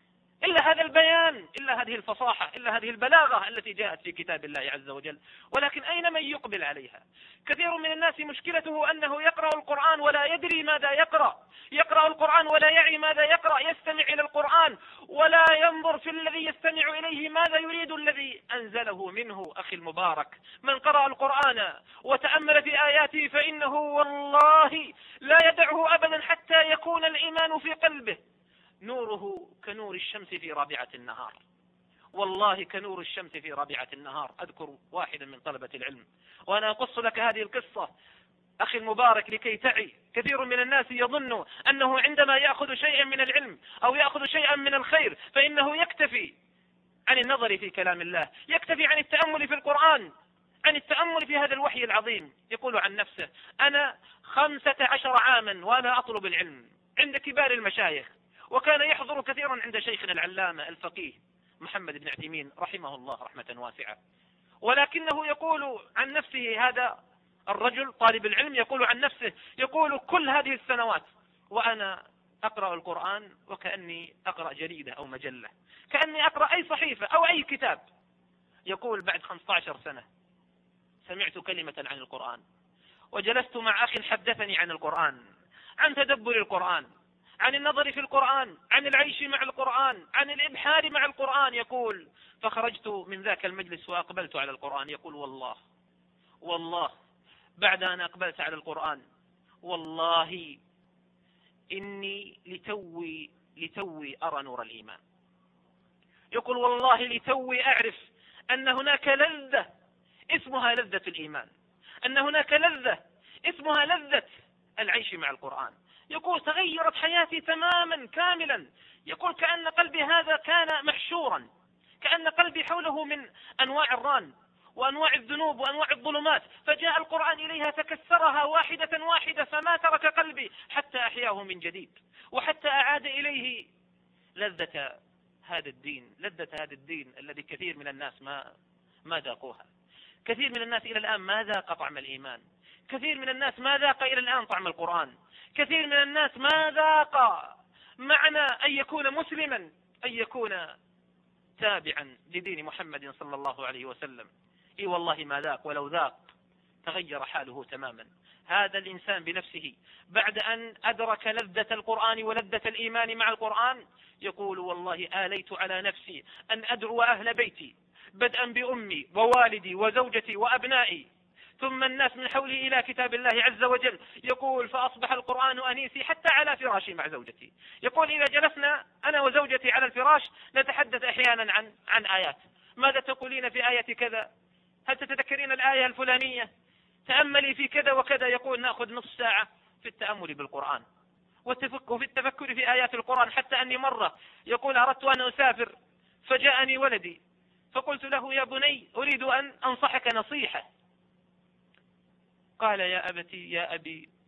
إلا هذا البيان، إلا هذه الفصاحة، إلا هذه البلاغة التي جاءت في كتاب الله عز وجل. ولكن أين من يقبل عليها؟ كثير من الناس مشكلته أنه يقرأ القرآن ولا يدري ماذا يقرأ، يقرأ القرآن ولا يعي ماذا يقرأ، يستمع إلى القرآن ولا ينظر في الذي يستمع إليه ماذا يريد الذي أنزله منه. أخي المبارك من قرأ القرآن وتأمل في آياته فإنه والله لا يدعه أبدا حتى يكون الإيمان في قلبه. نوره كنور الشمس في رابعة النهار، والله كنور الشمس في رابعة النهار. أذكر واحدا من طلبة العلم وأنا أقص لك هذه القصة أخي المبارك لكي تعي. كثير من الناس يظن أنه عندما يأخذ شيئا من العلم أو يأخذ شيئا من الخير فإنه يكتفي عن النظر في كلام الله، يكتفي عن التأمل في القرآن، عن التأمل في هذا الوحي العظيم. يقول عن نفسه أنا خمسة عشر عاما وأنا أطلب العلم عند كبار المشايخ، وكان يحضر كثيرا عند شيخنا العلامة الفقيه محمد بن عثيمين رحمه الله رحمة واسعة. ولكنه يقول عن نفسه، هذا الرجل طالب العلم يقول عن نفسه، يقول كل هذه السنوات وأنا أقرأ القرآن وكأني أقرأ جريدة أو مجلة، كأني أقرأ أي صحيفة أو أي كتاب. يقول بعد خمسة عشر سنة سمعت كلمة عن القرآن وجلست مع أخي حدثني عن القرآن، عن تدبر القرآن، عن النظر في القرآن، عن العيش مع القرآن، عن الإبحار مع القرآن. يقول فخرجت من ذاك المجلس وأقبلت على القرآن. يقول والله والله بعد أن أقبلت على القرآن والله إني لتوي لتوي أرى نور الإيمان. يقول والله لتوي أعرف أن هناك لذة اسمها لذة الإيمان، أن هناك لذة اسمها لذة العيش مع القرآن. يقول تغيرت حياتي تماما كاملا. يقول كأن قلبي هذا كان محشورا، كأن قلبي حوله من أنواع الران وأنواع الذنوب وأنواع الظلمات، فجاء القرآن إليها فكسرها واحدة واحدة، فما ترك قلبي حتى أحياه من جديد وحتى أعاد إليه لذة هذا الدين، لذة هذا الدين الذي كثير من الناس ما ما ذاقوها. كثير من الناس إلى الآن ما ذاق طعم الإيمان، كثير من الناس ما ذاق إلى الآن طعم القرآن، كثير من الناس ما ذاق معنى أن يكون مسلما، أن يكون تابعا لدين محمد صلى الله عليه وسلم. إي والله ما ذاق، ولو ذاق تغير حاله تماما. هذا الإنسان بنفسه بعد أن أدرك لذة القرآن ولذة الإيمان مع القرآن يقول والله آليت على نفسي أن أدعو أهل بيتي بدءا بأمي ووالدي وزوجتي وأبنائي ثم الناس من حولي إلى كتاب الله عز وجل. يقول فأصبح القرآن أنيسي حتى على فراشي مع زوجتي. يقول إذا جلسنا أنا وزوجتي على الفراش نتحدث أحيانا عن عن آيات، ماذا تقولين في آية كذا؟ هل تتذكرين الآية الفلانية؟ تأملي في كذا وكذا. يقول نأخذ نصف ساعة في التأمل بالقرآن وفي التفكر في آيات القرآن، حتى أني مرة يقول أردت أن أسافر فجاءني ولدي فقلت له يا بني أريد أن أنصحك نصيحة. قال يا أبتي يا أبي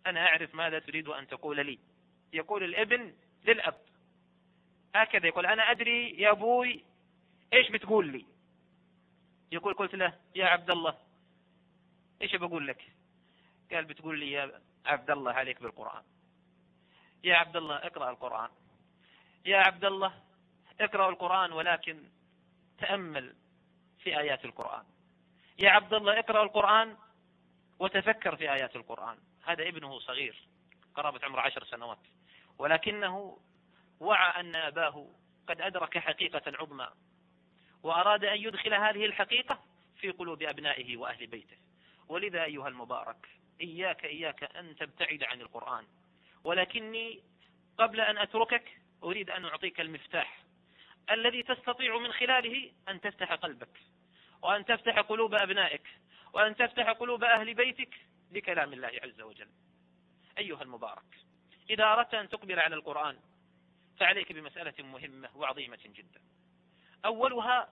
أنا أعرف ماذا تريد أن تقول لي. يقول الابن للأب هكذا، يقول أنا أدري يا أبوي إيش بتقول لي. يقول قلت له يا عبد الله إيش بقول لك؟ قال بتقول لي يا عبد الله عليك بالقرآن. يا عبد الله اقرأ القرآن. يا عبد الله اقرأ القرآن ولكن تأمل في آيات القرآن. يا عبد الله اقرأ القرآن وتفكر في آيات القرآن. هذا ابنه صغير قرابة عمره عشر سنوات، ولكنه وعى أن أباه قد أدرك حقيقة عظمى، وأراد أن يدخل هذه الحقيقة في قلوب أبنائه وأهل بيته. ولذا أيها المبارك إياك إياك أن تبتعد عن القرآن، ولكني قبل أن أتركك أريد أن أعطيك المفتاح الذي تستطيع من خلاله أن تفتح قلبك، وأن تفتح قلوب أبنائك، وأن تفتح قلوب أهل بيتك لكلام الله عز وجل. أيها المبارك إذا أردت أن تقبل على القرآن فعليك بمسألة مهمة وعظيمة جدا. أولها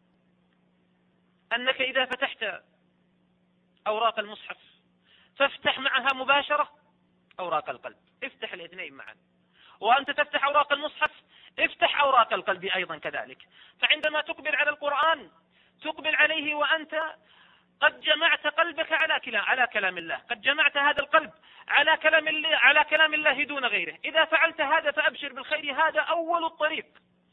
أنك إذا فتحت أوراق المصحف فافتح معها مباشرة أوراق القلب، افتح الاثنين معا. وأنت تفتح أوراق المصحف افتح أوراق القلب أيضا كذلك. فعندما تقبل على القرآن تقبل عليه وأنت قد جمعت قلبك على كلام على كلام الله، قد جمعت هذا القلب على كلام الله على كلام الله دون غيره. إذا فعلت هذا فأبشر بالخير، هذا أول الطريق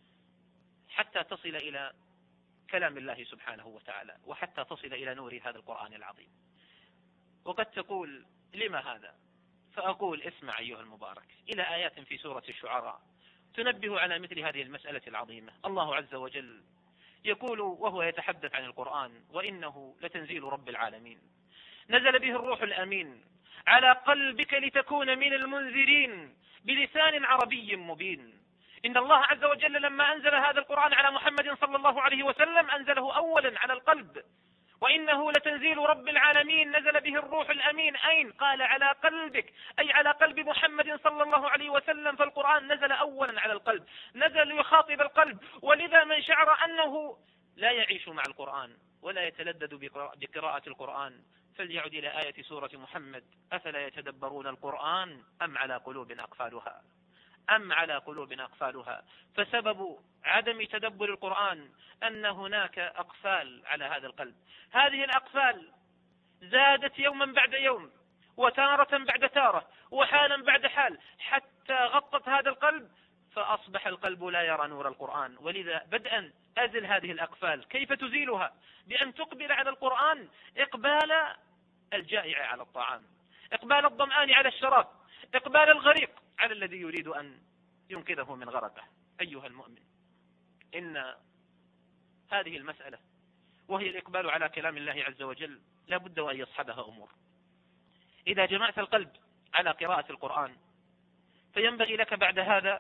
حتى تصل إلى كلام الله سبحانه وتعالى، وحتى تصل إلى نور هذا القرآن العظيم. وقد تقول لما هذا؟ فأقول اسمع أيها المبارك إلى آيات في سورة الشعراء تنبه على مثل هذه المسألة العظيمة. الله عز وجل يقول وهو يتحدث عن القرآن: وإنه لتنزيل رب العالمين نزل به الروح الأمين على قلبك لتكون من المنذرين بلسان عربي مبين. إن الله عز وجل لما أنزل هذا القرآن على محمد صلى الله عليه وسلم أنزله أولا على القلب. وإنه لتنزيل رب العالمين نزل به الروح الأمين، أين؟ قال على قلبك، أي على قلب محمد صلى الله عليه وسلم. فالقرآن نزل أولا على القلب، نزل يخاطب القلب. ولذا من شعر أنه لا يعيش مع القرآن ولا يتلذذ بقراءة القرآن فليعد إلى آية سورة محمد: أفلا يتدبرون القرآن أم على قلوب أقفالها أم على قلوب أقفالها. فسبب عدم تدبر القرآن أن هناك أقفال على هذا القلب. هذه الأقفال زادت يوما بعد يوم، وتارة بعد تارة، وحالا بعد حال، حتى غطت هذا القلب فأصبح القلب لا يرى نور القرآن. ولذا بدءا أزل هذه الأقفال. كيف تزيلها؟ بأن تقبل على القرآن إقبال الجائع على الطعام، إقبال الظمآن على الشراب، إقبال الغريق على الذي يريد أن ينقذه من غرقه. أيها المؤمن، إن هذه المسألة وهي الإقبال على كلام الله عز وجل لا بد وأن يصحبها أمور. إذا جمعت القلب على قراءة القرآن فينبغي لك بعد هذا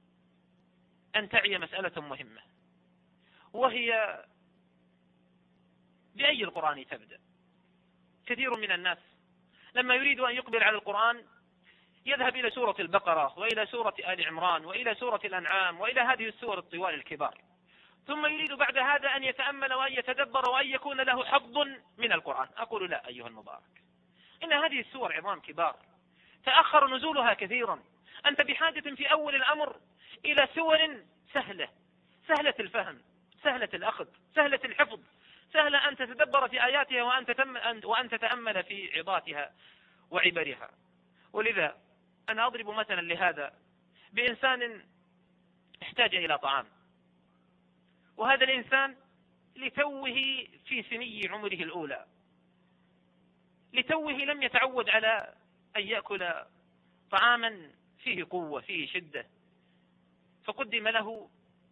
أن تعي مسألة مهمة، وهي بأي القرآن تبدأ. كثير من الناس لما يريد أن يقبل على القرآن يذهب إلى سورة البقرة وإلى سورة آل عمران وإلى سورة الأنعام وإلى هذه السور الطوال الكبار، ثم يريد بعد هذا أن يتأمل وأن يتدبر وأن يكون له حظ من القرآن. أقول لا أيها المبارك، إن هذه السور عظام كبار تأخر نزولها كثيرا. أنت بحاجة في أول الأمر إلى سور سهلة، سهلة الفهم، سهلة الأخذ، سهلة الحفظ، سهلة أن تتدبر في آياتها وأن تتأمل في عظاتها وعبرها. ولذا أنا أضرب مثلا لهذا بإنسان احتاج إلى طعام، وهذا الإنسان لتوه في سني عمره الأولى، لتوه لم يتعود على أن يأكل طعاما فيه قوة فيه شدة، فقدم له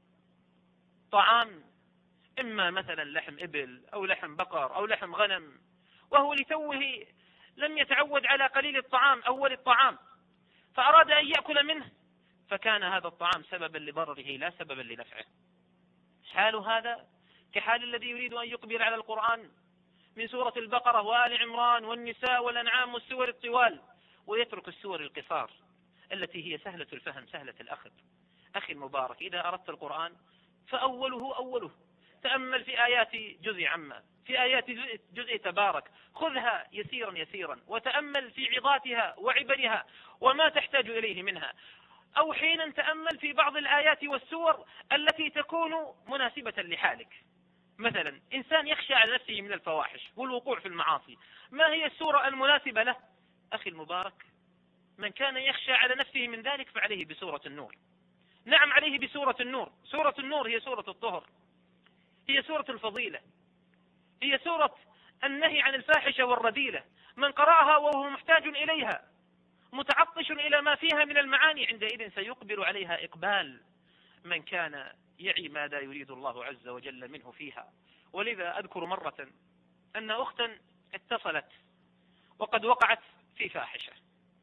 طعام إما مثلا لحم إبل أو لحم بقر أو لحم غنم، وهو لتوه لم يتعود على قليل الطعام أول الطعام، فأراد أن يأكل منه، فكان هذا الطعام سببا لضرره لا سببا لنفعه. حال هذا كحال الذي يريد أن يقبل على القرآن من سورة البقرة وآل عمران والنساء والأنعام والسور الطوال، ويترك السور القصار التي هي سهلة الفهم سهلة الأخذ. أخي المبارك، إذا أردت القرآن فأوله أوله، تأمل في آيات جزء عما، في آيات جزء تبارك، خذها يسيرا يسيرا وتأمل في عظاتها وعبرها وما تحتاج إليه منها. أو حينا تأمل في بعض الآيات والسور التي تكون مناسبة لحالك. مثلا إنسان يخشى على نفسه من الفواحش والوقوع في المعاصي، ما هي السورة المناسبة له؟ أخي المبارك، من كان يخشى على نفسه من ذلك فعليه بسورة النور. نعم، عليه بسورة النور. سورة النور هي سورة الطهر، هي سورة الفضيلة، هي سورة النهي عن الفاحشة والرذيلة. من قرأها وهو محتاج إليها متعطش إلى ما فيها من المعاني عندئذ سيقبل عليها إقبال من كان يعي ماذا يريد الله عز وجل منه فيها. ولذا أذكر مرة أن أختا اتصلت وقد وقعت في فاحشة،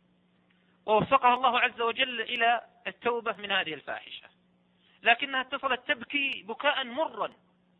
ووفقها الله عز وجل إلى التوبة من هذه الفاحشة، لكنها اتصلت تبكي بكاء مرا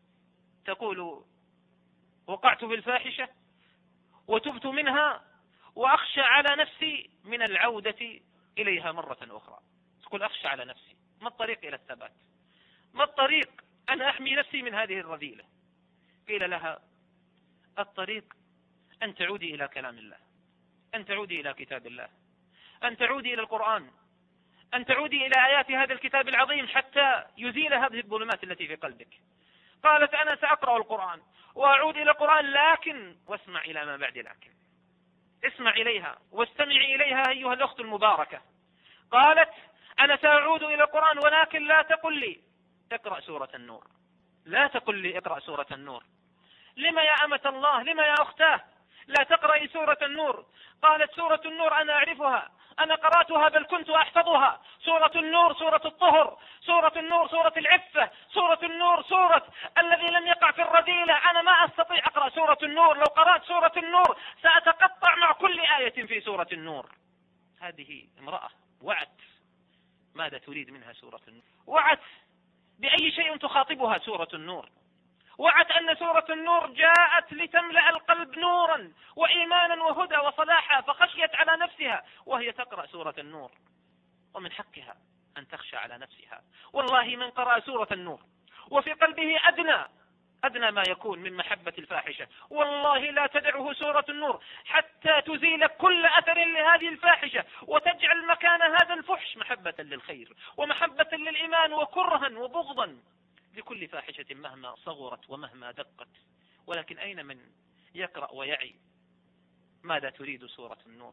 تقول: وقعت في الفاحشة وتبت منها وأخشى على نفسي من العودة إليها مرة أخرى. تقول: أخشى على نفسي. ما الطريق إلى الثبات؟ ما الطريق أن أحمي نفسي من هذه الرذيلة؟ قيل لها: الطريق أن تعودي إلى كلام الله، أن تعودي إلى كتاب الله، أن تعودي إلى القرآن، أن تعودي إلى آيات هذا الكتاب العظيم حتى يزيل هذه الظلمات التي في قلبك. قالت: أنا سأقرأ القرآن وأعود إلى القرآن، لكن واسمع إلى ما بعد لكن، اسمع إليها واستمعي إليها أيها الأخت المباركة. قالت: أنا سأعود إلى القرآن ولكن لا تقل لي اقرأ سورة النور، لا تقل لي اقرأ سورة النور. لما يا أمة الله، لما يا أختاه لا تقرأي سورة النور؟ قالت: سورة النور أنا أعرفها، أنا قرأتها بل كنت أحفظها. سورة النور سورة الطهر، سورة النور سورة العفة، سورة النور سورة الذي لم يقع في الرذيلة. أنا ما أستطيع أقرأ سورة النور، لو قرأت سورة النور سأتقطع مع كل آية في سورة النور. هذه امرأة وعت ماذا تريد منها سورة النور، وعت بأي شيء تخاطبها سورة النور، وعت أن سورة النور جاءت لتملأ القلب نورا وإيمانا وهدى وصلاحا، فخشيت على نفسها وهي تقرأ سورة النور. ومن حقها أن تخشى على نفسها. والله من قرأ سورة النور وفي قلبه أدنى أدنى ما يكون من محبة الفاحشة، والله لا تدعه سورة النور حتى تزيل كل أثر لهذه الفاحشة وتجعل مكان هذا الفحش محبة للخير ومحبة للإيمان وكرها وبغضا لكل فاحشة مهما صغرت ومهما دقت. ولكن أين من يقرأ ويعي ماذا تريد سورة النور؟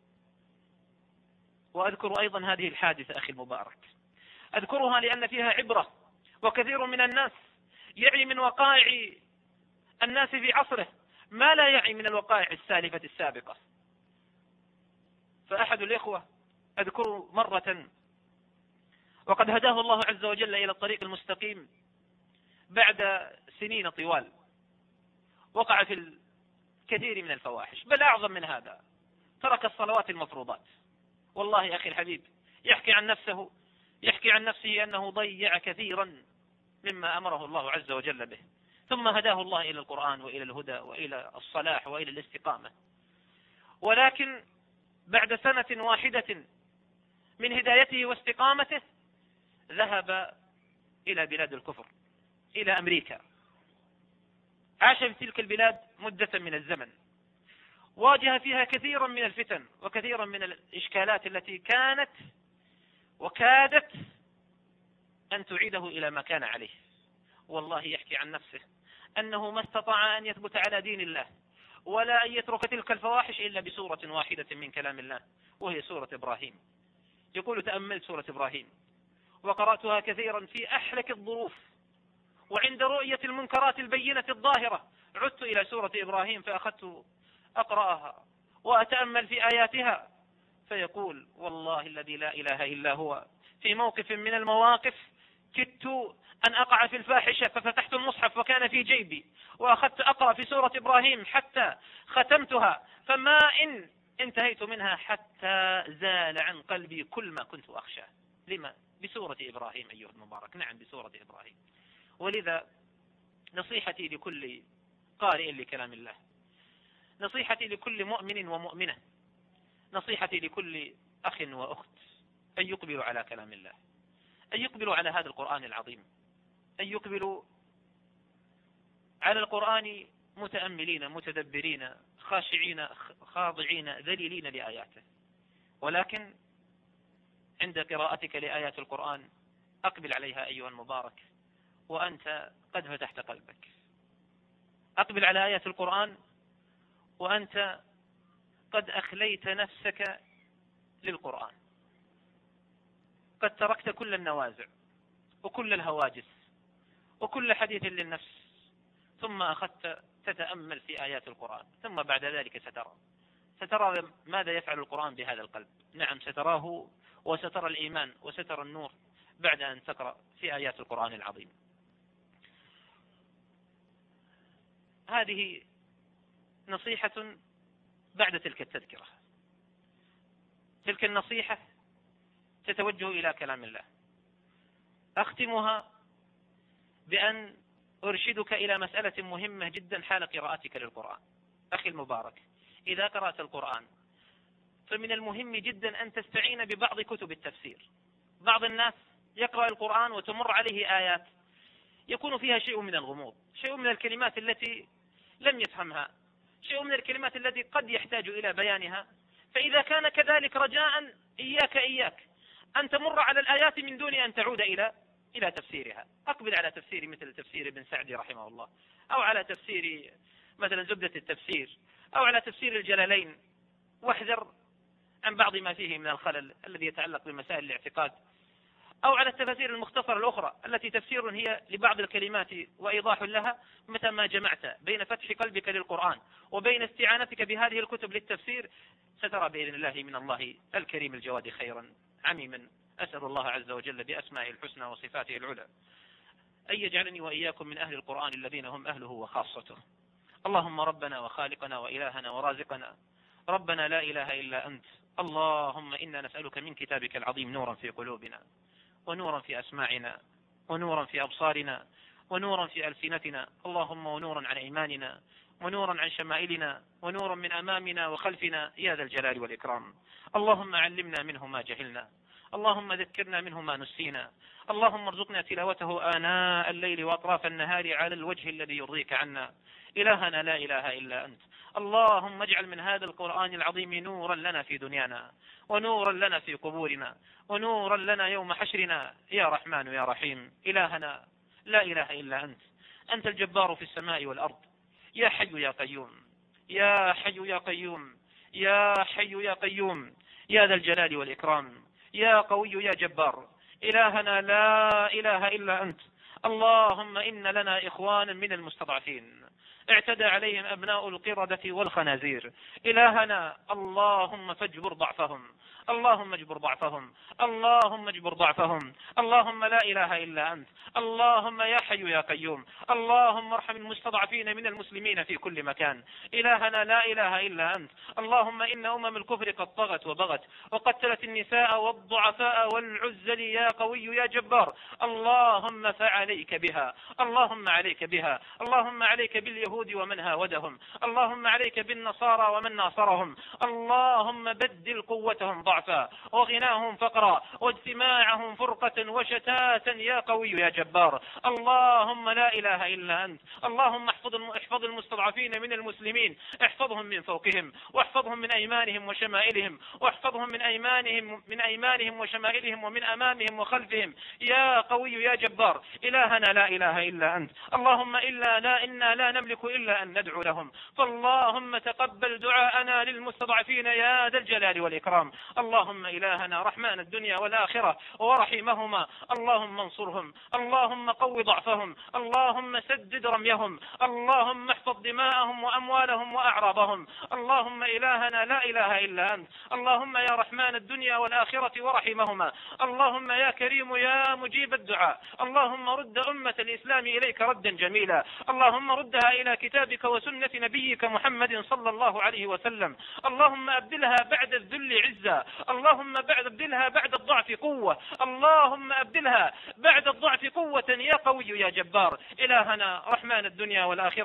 وأذكر أيضا هذه الحادثة أخي المبارك، أذكرها لأن فيها عبرة، وكثير من الناس يعي من وقائع الناس في عصره ما لا يعي من الوقائع السالفة السابقة. فأحد الإخوة أذكر مرة وقد هداه الله عز وجل إلى الطريق المستقيم بعد سنين طوال، وقع في الكثير من الفواحش، بل أعظم من هذا، ترك الصلوات المفروضات. والله يا أخي الحبيب يحكي عن نفسه يحكي عن نفسه أنه ضيع كثيرا مما أمره الله عز وجل به، ثم هداه الله إلى القرآن وإلى الهدى وإلى الصلاح وإلى الاستقامة. ولكن بعد سنة واحدة من هدايته واستقامته ذهب إلى بلاد الكفر، إلى أمريكا. عاش في تلك البلاد مدة من الزمن، واجه فيها كثيرا من الفتن وكثيرا من الإشكالات التي كانت وكادت أن تعيده إلى ما كان عليه. والله يحكي عن نفسه أنه ما استطاع أن يثبت على دين الله ولا أن يترك تلك الفواحش إلا بسورة واحدة من كلام الله، وهي سورة إبراهيم. يقول: تأملت سورة إبراهيم وقرأتها كثيرا في أحلك الظروف، وعند رؤية المنكرات البينة الظاهرة عدت إلى سورة إبراهيم فأخذت أقرأها وأتأمل في آياتها. فيقول: والله الذي لا إله إلا هو في موقف من المواقف كدت أن أقع في الفاحشة، ففتحت المصحف وكان في جيبي وأخذت أقرأ في سورة إبراهيم حتى ختمتها، فما إن انتهيت منها حتى زال عن قلبي كل ما كنت أخشى. لما؟ بسورة إبراهيم أيها المبارك. نعم، بسورة إبراهيم. ولذا نصيحتي لكل قارئ لكلام الله، نصيحتي لكل مؤمن ومؤمنة، نصيحتي لكل أخ وأخت أن يقبلوا على كلام الله، أن يقبلوا على هذا القرآن العظيم، أن يقبلوا على القرآن متأملين متدبرين خاشعين خاضعين ذليلين لآياته، ولكن عند قراءتك لآيات القرآن أقبل عليها أيها المبارك وأنت قد فتحت قلبك. أقبل على آيات القرآن وأنت قد أخليت نفسك للقرآن، قد تركت كل النوازع وكل الهواجس وكل حديث للنفس، ثم أخذت تتأمل في آيات القرآن، ثم بعد ذلك سترى سترى ماذا يفعل القرآن بهذا القلب. نعم ستراه، وسترى الإيمان وسترى النور بعد أن تقرأ في آيات القرآن العظيم. هذه نصيحة بعد تلك التذكرة. تلك النصيحة تتوجه إلى كلام الله. أختمها بأن أرشدك إلى مسألة مهمة جدا حال قراءتك للقرآن. أخي المبارك، إذا قرأت القرآن فمن المهم جدا أن تستعين ببعض كتب التفسير. بعض الناس يقرأ القرآن وتمر عليه آيات يكون فيها شيء من الغموض، شيء من الكلمات التي لم يفهمها، شيء من الكلمات التي قد يحتاج إلى بيانها. فإذا كان كذلك رجاء إياك إياك أن تمر على الآيات من دون أن تعود إلى إلى تفسيرها. أقبل على تفسير مثل تفسير ابن سعدي رحمه الله، أو على تفسير مثلا زبدة التفسير، أو على تفسير الجلالين، واحذر عن بعض ما فيه من الخلل الذي يتعلق بمسائل الاعتقاد، أو على التفاسير المختصرة الأخرى التي تفسير هي لبعض الكلمات وإيضاح لها. متى ما جمعت بين فتح قلبك للقرآن وبين استعانتك بهذه الكتب للتفسير سترى بإذن الله من الله الكريم الجواد خيرا عميما. أسأل الله عز وجل بأسمائه الحسنى وصفاته العلى أن يجعلني وإياكم من أهل القرآن الذين هم أهله وخاصته. اللهم ربنا وخالقنا وإلهنا ورازقنا، ربنا لا إله إلا أنت، اللهم إنا نسألك من كتابك العظيم نورا في قلوبنا، ونورا في أسماعنا، ونورا في أبصارنا، ونورا في ألسنتنا، اللهم ونورا عن إيماننا، ونورا عن شمائلنا، ونورا من أمامنا وخلفنا يا ذا الجلال والإكرام. اللهم علمنا منه ما جهلنا، اللهم ذكرنا منه ما نسينا، اللهم ارزقنا تلاوته آناء الليل وأطراف النهار على الوجه الذي يرضيك عنا. إلهنا لا إله إلا أنت، اللهم اجعل من هذا القرآن العظيم نورا لنا في دنيانا، ونورا لنا في قبورنا، ونورا لنا يوم حشرنا يا رحمن يا رحيم. إلهنا لا إله إلا أنت، أنت الجبار في السماء والأرض، يا حي يا قيوم، يا حي يا قيوم، يا حي يا قيوم، يا ذا الجلال والإكرام، يا قوي يا جبار. إلهنا لا إله إلا أنت، اللهم إن لنا إخوانا من المستضعفين اعتدى عليهم أبناء القردة والخنازير. إلهنا اللهم فاجبر ضعفهم، اللهم اجبر ضعفهم، اللهم اجبر ضعفهم، اللهم لا إله إلا أنت، اللهم يا حي يا قيوم، اللهم ارحم المستضعفين من المسلمين في كل مكان. إلهنا لا إله إلا أنت، اللهم إن أمم الكفر قد طغت وبغت وقتلت النساء والضعفاء والعزل يا قوي يا جبار. اللهم فعليك بها، اللهم عليك بها، اللهم عليك باليهود ومن هاودهم، اللهم عليك بالنصارى ومن ناصرهم، اللهم بدل قوتهم ضعفا وغناهم فقرا واجتماعهم فرقة وشتاتا يا قوي يا جبار. اللهم لا إله إلا أنت، اللهم احفظ احفظ المستضعفين من المسلمين، احفظهم من فوقهم واحفظهم من أيمانهم وشمائلهم، واحفظهم من أيمانهم من أيمانهم وشمائلهم ومن أمامهم وخلفهم يا قوي يا جبار. إلهنا لا إله إلا أنت، اللهم إلا لا إنا لا نملك إلا أن ندعو لهم، فاللهم تقبل دعاءنا للمستضعفين يا ذا الجلال والإكرام. اللهم إلهنا رحمن الدنيا والآخرة ورحيمهما، اللهم انصرهم، اللهم قو ضعفهم، اللهم سدد رميهم، اللهم احفظ دماءهم وأموالهم وأعراضهم. اللهم إلهنا لا إله إلا أنت، اللهم يا رحمن الدنيا والآخرة ورحيمهما، اللهم يا كريم يا مجيب الدعاء، اللهم رد أمة الإسلام إليك ردا جميلا، اللهم ردها إلى كتابك وسنة نبيك محمد صلى الله عليه وسلم. اللهم أبدلها بعد الذل عزا، اللهم بعد أبدلها بعد الضعف قوة، اللهم أبدلها بعد الضعف قوة يا قوي يا جبار. إلهنا رحمن الدنيا والآخرة ورحيم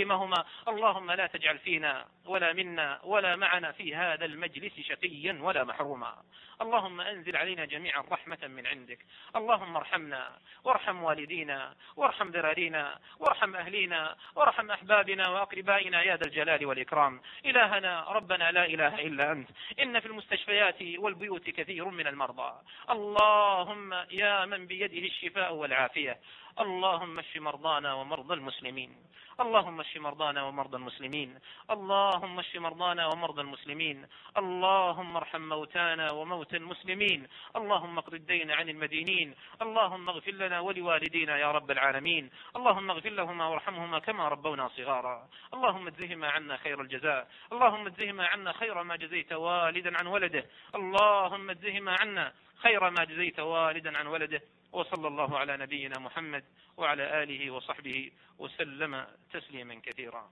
رحمهما. اللهم لا تجعل فينا ولا منا ولا معنا في هذا المجلس شقيا ولا محروما. اللهم أنزل علينا جميعا رحمة من عندك. اللهم ارحمنا وارحم والدينا وارحم ذرارينا وارحم أهلينا وارحم أحبابنا وأقربائنا يا ذا الجلال والإكرام. إلهنا ربنا لا إله إلا أنت، إن في المستشفيات والبيوت كثير من المرضى. اللهم يا من بيده الشفاء والعافية، اللهم اشف مرضانا ومرضى المسلمين. اللهم اشف مرضانا ومرضى المسلمين. اللهم اشف مرضانا ومرضى المسلمين. اللهم ارحم موتانا وموتى المسلمين. اللهم اقض الدين عن المدينين. اللهم اغفر لنا ولوالدينا يا رب العالمين. اللهم اغفر لهما وارحمهما كما ربونا صغارا. اللهم اجزهما عنا خير الجزاء. اللهم اجزهما عنا خير ما جزيت والدا عن ولده. اللهم اجزهما عنا خير ما جزيت والدا عن ولده. وصلى الله على نبينا محمد وعلى آله وصحبه وسلم تسليما كثيرا.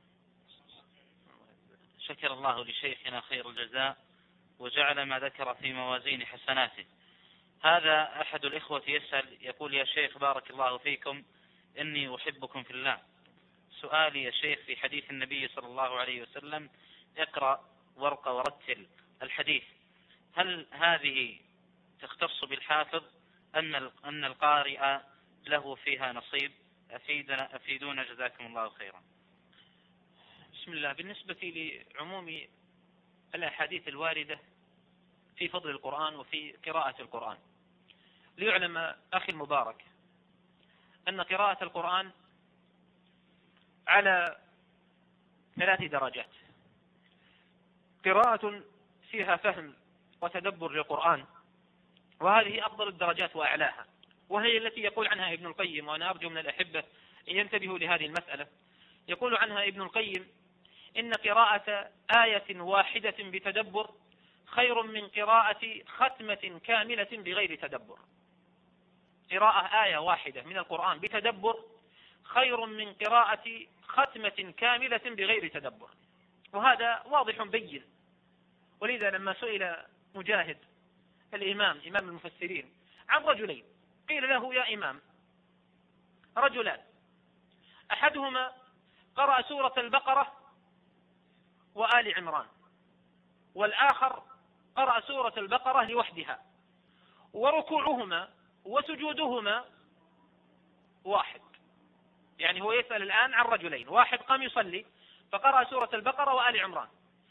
شكر الله لشيخنا خير الجزاء وجعل ما ذكر في موازين حسناته. هذا أحد الإخوة يسأل يقول: يا شيخ بارك الله فيكم، إني أحبكم في الله. سؤالي يا شيخ في حديث النبي صلى الله عليه وسلم: اقرأ وارق ورتل الحديث، هل هذه تختص بالحافظ أن أن القارئ له فيها نصيب؟ أفيدنا أفيدونا جزاكم الله خيرا. بسم الله. بالنسبة لعموم الأحاديث الواردة في فضل القرآن وفي قراءة القرآن، ليعلم أخي المبارك أن قراءة القرآن على ثلاث درجات: قراءة فيها فهم وتدبر للقرآن، وهذه أفضل الدرجات وأعلاها، وهي التي يقول عنها ابن القيم، وأنا أرجو من الأحبة أن ينتبهوا لهذه المسألة. يقول عنها ابن القيم: إن قراءة آية واحدة بتدبر خير من قراءة ختمة كاملة بغير تدبر. قراءة آية واحدة من القرآن بتدبر خير من قراءة ختمة كاملة بغير تدبر، وهذا واضح بين. ولذا لما سئل مجاهد الإمام إمام المفسرين عن رجلين، قيل له: يا إمام، رجلان أحدهما قرأ سورة البقرة وآل عمران، والآخر قرأ سورة البقرة لوحدها، وركوعهما وسجودهما واحد. يعني هو يسأل الآن عن رجلين: واحد قام يصلي فقرأ سورة البقرة وآل عمران،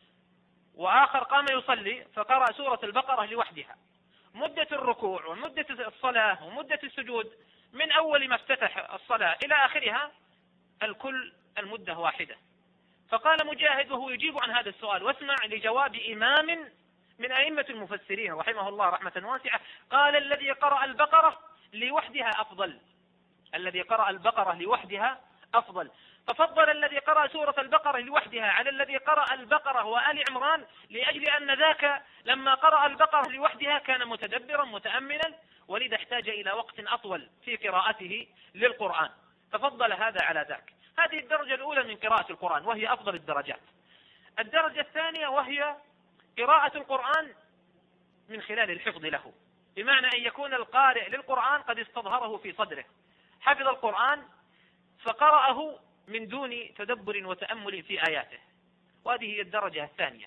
وآخر قام يصلي فقرأ سورة البقرة لوحدها. مدة الركوع ومدة الصلاة ومدة السجود من أول ما افتتح الصلاة إلى آخرها الكل المدة واحدة. فقال مجاهد وهو يجيب عن هذا السؤال، واسمع لجواب إمام من أئمة المفسرين رحمه الله رحمة واسعة، قال: الذي قرأ البقرة لوحدها أفضل. الذي قرأ البقرة لوحدها أفضل. ففضل الذي قرأ سورة البقرة لوحدها على الذي قرأ البقرة وآل عمران، لأجل أن ذاك لما قرأ البقرة لوحدها كان متدبرا متأملا، ولذا احتاج إلى وقت أطول في قراءته للقرآن، ففضل هذا على ذاك. هذه الدرجة الأولى من قراءة القرآن، وهي أفضل الدرجات. الدرجة الثانية وهي قراءة القرآن من خلال الحفظ له، بمعنى أن يكون القارئ للقرآن قد استظهره في صدره، حفظ القرآن فقرأه من دون تدبر وتأمل في آياته، وهذه هي الدرجة الثانية.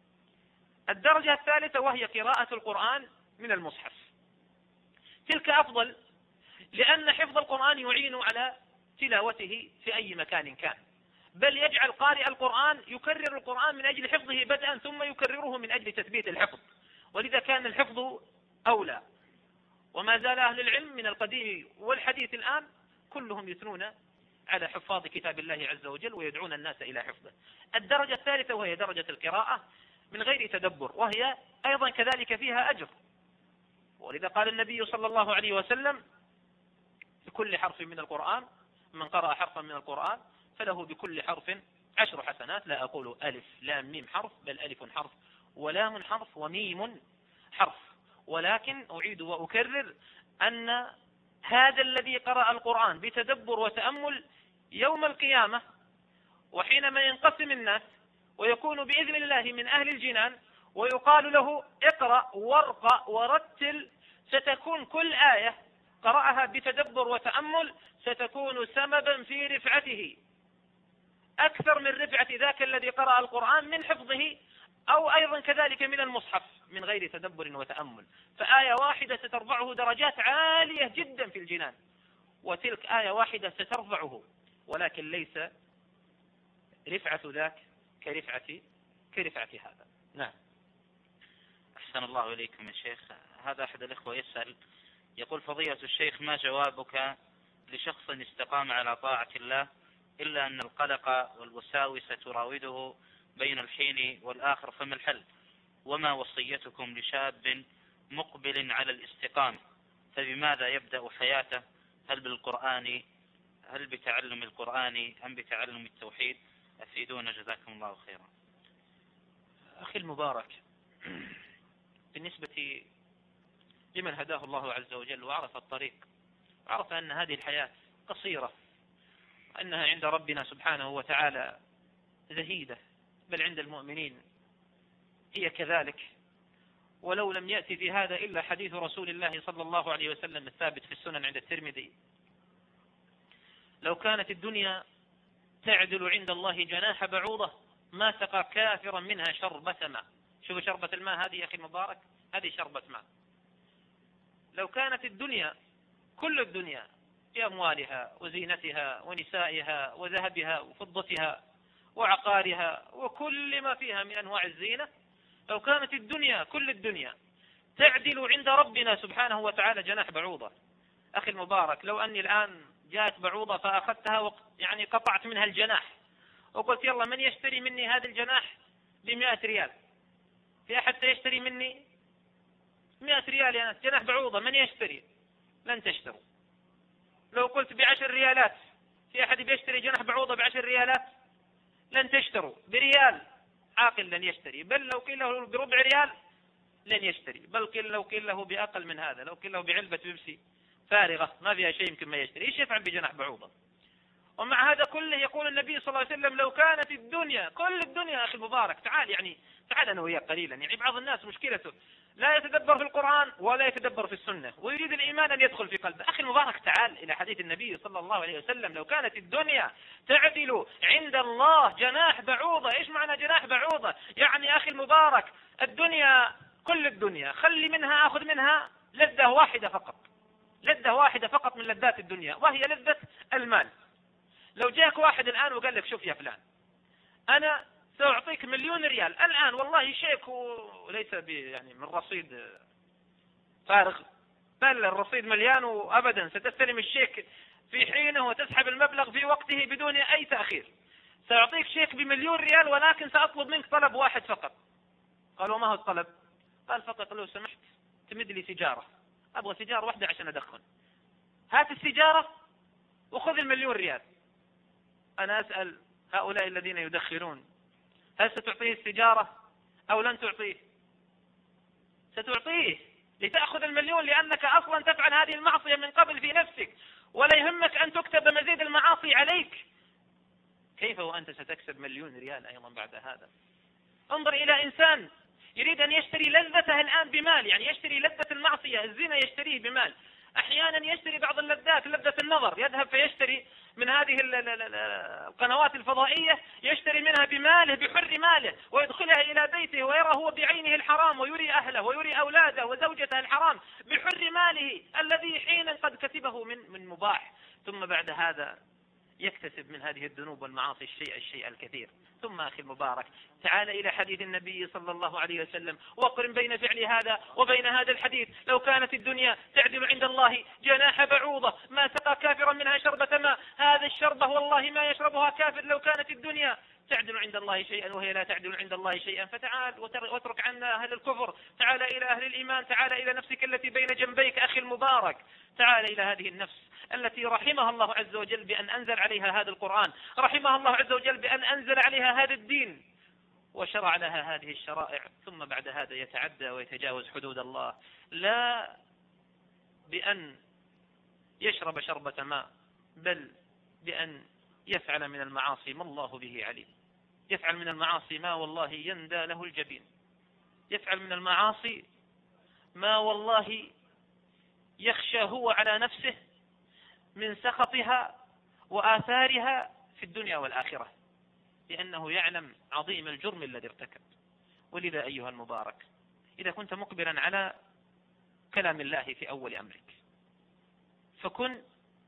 الدرجة الثالثة وهي قراءة القرآن من المصحف، تلك أفضل، لأن حفظ القرآن يعين على تلاوته في أي مكان كان، بل يجعل قارئ القرآن يكرر القرآن من أجل حفظه بدءا ثم يكرره من أجل تثبيت الحفظ، ولذا كان الحفظ أولى. وما زال أهل العلم من القديم والحديث الآن كلهم يثنون على حفاظ كتاب الله عز وجل ويدعون الناس إلى حفظه. الدرجة الثالثة وهي درجة القراءة من غير تدبر، وهي أيضا كذلك فيها أجر، ولذا قال النبي صلى الله عليه وسلم: بكل حرف من القرآن، من قرأ حرفا من القرآن فله بكل حرف عشر حسنات. لا أقول ألف لام ميم حرف، بل ألف حرف ولام حرف وميم حرف. ولكن أعيد وأكرر أن هذا الذي قرأ القرآن بتدبر وتأمل يوم القيامة، وحينما ينقسم الناس ويكون بإذن الله من أهل الجنان ويقال له: اقرأ وارق ورتل، ستكون كل آية قرأها بتدبر وتأمل ستكون سببا في رفعته. أكثر من رفعة ذاك الذي قرأ القرآن من حفظه، أو أيضا كذلك من المصحف من غير تدبر وتأمل. فآية واحدة سترفعه درجات عالية جدا في الجنان، وتلك آية واحدة سترفعه، ولكن ليس رفعة ذاك كرفعة كرفعة هذا. نعم. أحسن الله إليكم يا شيخ. هذا أحد الإخوة يسأل يقول: فضيلة الشيخ، ما جوابك لشخص استقام على طاعة الله إلا أن القلق والوساوس تراوده بين الحين والآخر، فما الحل؟ وما وصيتكم لشاب مقبل على الاستقامة، فبماذا يبدأ حياته؟ هل بالقرآن هل بتعلم القرآن أم بتعلم التوحيد؟ أفيدونا جزاكم الله خيرا. أخي المبارك، بالنسبة لمن هداه الله عز وجل وعرف الطريق وعرف أن هذه الحياة قصيرة، وأنها عند ربنا سبحانه وتعالى زهيدة، بل عند المؤمنين هي كذلك، ولو لم يأتي في هذا إلا حديث رسول الله صلى الله عليه وسلم الثابت في السنن عند الترمذي: لو كانت الدنيا تعدل عند الله جناح بعوضة ما سقى كافرا منها شربة ماء. شوفوا شربة الماء هذه يا أخي المبارك، هذه شربة ماء. لو كانت الدنيا كل الدنيا بأموالها وزينتها ونسائها وذهبها وفضتها وعقارها وكل ما فيها من أنواع الزينة، لو كانت الدنيا كل الدنيا تعدل عند ربنا سبحانه وتعالى جناح بعوضة. أخي المبارك، لو أني الآن جاءت بعوضة فأخذتها يعني قطعت منها الجناح وقلت يلا من يشتري مني هذا الجناح بمئة ريال، في أحد سيشتري مني؟ مئة ريال يا ناس جناح بعوضة، من يشتري؟ لن تشتروا. لو قلت بعشر ريالات، في أحد بيشتري جناح بعوضة بعشر ريالات؟ لن تشتروا. بريال عاقل لن يشتري، بل لو قيل له بربع ريال لن يشتري، بل قيل لو قيل له بأقل من هذا، لو قيل له بعلبة بيبسي فارغة ما فيها شيء يمكن ما يشتري. ايش يفعل بجناح بعوضة؟ ومع هذا كله يقول النبي صلى الله عليه وسلم: لو كانت الدنيا كل الدنيا. أخي المبارك تعال، يعني تعال أنا وياك قليلا. يعني بعض الناس مشكلته لا يتدبر في القرآن ولا يتدبر في السنة ويريد الإيمان أن يدخل في قلبه. أخي المبارك تعال إلى حديث النبي صلى الله عليه وسلم: لو كانت الدنيا تعدل عند الله جناح بعوضة. إيش معنى جناح بعوضة؟ يعني أخي المبارك الدنيا كل الدنيا خلي منها أخذ منها لذة واحدة فقط، لذة واحدة فقط من لذات الدنيا، وهي لذة المال. لو جاك واحد الآن وقال لك: شوف يا فلان، أنا سأعطيك مليون ريال الآن، والله شيك وليس يعني من رصيد فارغ، بل الرصيد مليان وأبدا ستستلم الشيك في حينه وتسحب المبلغ في وقته بدون أي تأخير. سأعطيك شيك بمليون ريال ولكن سأطلب منك طلب واحد فقط. قال: وما هو الطلب؟ قال: فقط لو سمحت تمد لي سيجارة، أبغى سيجارة واحدة عشان أدخن. هات السيجارة وخذ المليون ريال. أنا أسأل هؤلاء الذين يدخرون: هل ستعطيه السيجارة أو لن تعطيه؟ ستعطيه لتأخذ المليون، لأنك أصلا تفعل هذه المعصية من قبل في نفسك ولا يهمك أن تكتب مزيد المعاصي عليك. كيف وأنت ستكسب مليون ريال أيضا بعد هذا؟ انظر إلى إنسان يريد أن يشتري لذته الآن بمال، يعني يشتري لذة المعصية الزنا يشتريه بمال. أحيانا يشتري بعض اللذات، لذة النظر، يذهب فيشتري من هذه القنوات الفضائية، يشتري منها بماله بحر ماله ويدخلها إلى بيته ويرى هو بعينه الحرام ويري أهله ويري أولاده وزوجته الحرام بحر ماله الذي حينا قد كسبه من من مباح، ثم بعد هذا يكتسب من هذه الذنوب والمعاصي الشيء الشيء الكثير. ثم أخي المبارك تعال إلى حديث النبي صلى الله عليه وسلم وقرن بين فعل هذا وبين هذا الحديث: لو كانت الدنيا تعدل عند الله جناح بعوضة ما سقى كافرا منها شربة ماء. هذا الشربة والله ما يشربها كافر. لو كانت الدنيا تعدل عند الله شيئا وهي لا تعدل عند الله شيئا، فتعال واترك عنا أهل الكفر، تعال إلى أهل الإيمان، تعال إلى نفسك التي بين جنبيك. أخي المبارك تعال إلى هذه النفس التي رحمها الله عز وجل بأن أنزل عليها هذا القرآن، رحمها الله عز وجل بأن أنزل عليها هذا الدين وشرع لها هذه الشرائع، ثم بعد هذا يتعدى ويتجاوز حدود الله، لا بأن يشرب شربة ماء، بل بأن يفعل من المعاصي ما الله به عليم. يفعل من المعاصي ما والله يندى له الجبين، يفعل من المعاصي ما والله يخشى هو على نفسه من سخطها وآثارها في الدنيا والآخرة. لأنه يعلم عظيم الجرم الذي ارتكب. ولذا أيها المبارك، إذا كنت مقبلا على كلام الله في أول أمرك فكن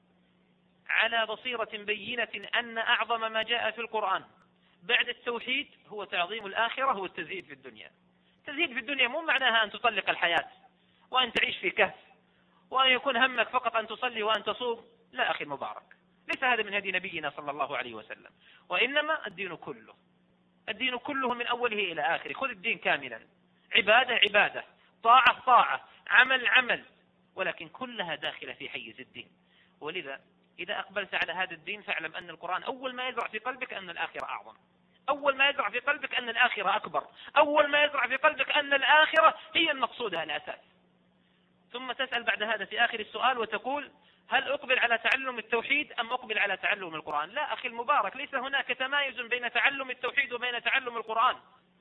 على بصيرة بينة أن أعظم ما جاء في القرآن بعد التوحيد هو تعظيم الآخرة والتزهيد في الدنيا. التزهيد في الدنيا مو معناها أن تطلق الحياة وأن تعيش في كهف وأن يكون همك فقط أن تصلي وأن تصوم. لا أخي المبارك، ليس هذا من هدي نبينا صلى الله عليه وسلم، وإنما الدين كله، الدين كله من أوله إلى آخره. خذ الدين كاملا، عبادة عبادة، طاعة طاعة، عمل عمل، ولكن كلها داخلة في حيز الدين. ولذا إذا أقبلت على هذا الدين فاعلم أن القرآن أول ما يزرع في قلبك أن الآخرة أعظم، أول ما يزرع في قلبك أن الآخرة أكبر، أول ما يزرع في قلبك أن الآخرة هي المقصودة الأساس. ثم تسأل بعد هذا في آخر السؤال وتقول: هل أقبل على تعلم التوحيد أم أقبل على تعلم القرآن؟ لا أخي المبارك، ليس هناك تمايز بين تعلم التوحيد وبين تعلم القرآن.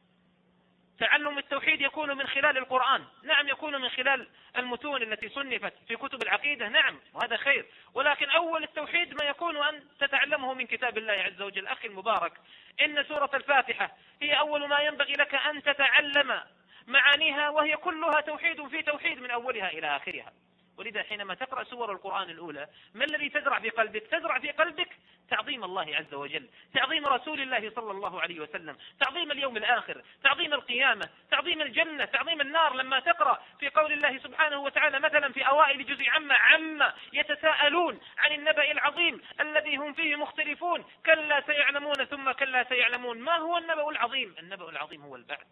تعلم التوحيد يكون من خلال القرآن، نعم، يكون من خلال المتون التي صنفت في كتب العقيدة، نعم، وهذا خير، ولكن أول التوحيد ما يكون أن تتعلمه من كتاب الله عز وجل. أخي المبارك، إن سورة الفاتحة هي أول ما ينبغي لك أن تتعلم معانيها، وهي كلها توحيد في توحيد من أولها إلى آخرها. ولذا حينما تقرأ سور القرآن الأولى ما الذي تزرع في قلبك؟ تزرع في قلبك تعظيم الله عز وجل، تعظيم رسول الله صلى الله عليه وسلم، تعظيم اليوم الآخر، تعظيم القيامة، تعظيم الجنة، تعظيم النار. لما تقرأ في قول الله سبحانه وتعالى مثلا في أوائل جزء عما عما يتساءلون عن النبأ العظيم الذي هم فيه مختلفون، كلا سيعلمون ثم كلا سيعلمون. ما هو النبأ العظيم؟ النبأ العظيم هو البعث.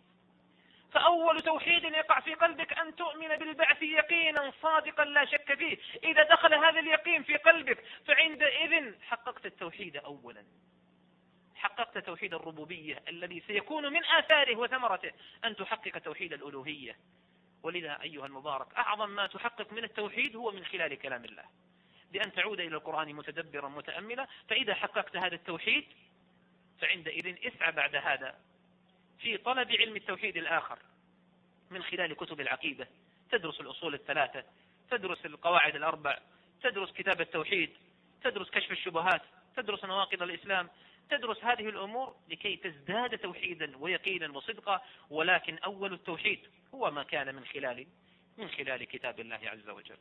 فأول توحيد يقع في قلبك أن تؤمن بالبعث يقينا صادقا لا شك فيه. إذا دخل هذا اليقين في قلبك فعندئذ حققت التوحيد أولا، حققت توحيد الربوبية الذي سيكون من آثاره وثمرته أن تحقق توحيد الألوهية. ولذا أيها المبارك، أعظم ما تحقق من التوحيد هو من خلال كلام الله، بأن تعود إلى القرآن متدبرا متأملا. فإذا حققت هذا التوحيد فعندئذ اسعى بعد هذا في طلب علم التوحيد الآخر من خلال كتب العقيدة، تدرس الأصول الثلاثة، تدرس القواعد الأربع، تدرس كتاب التوحيد، تدرس كشف الشبهات، تدرس نواقض الإسلام، تدرس هذه الأمور لكي تزداد توحيدا ويقينا وصدقا. ولكن أول التوحيد هو ما كان من خلال من خلال كتاب الله عز وجل.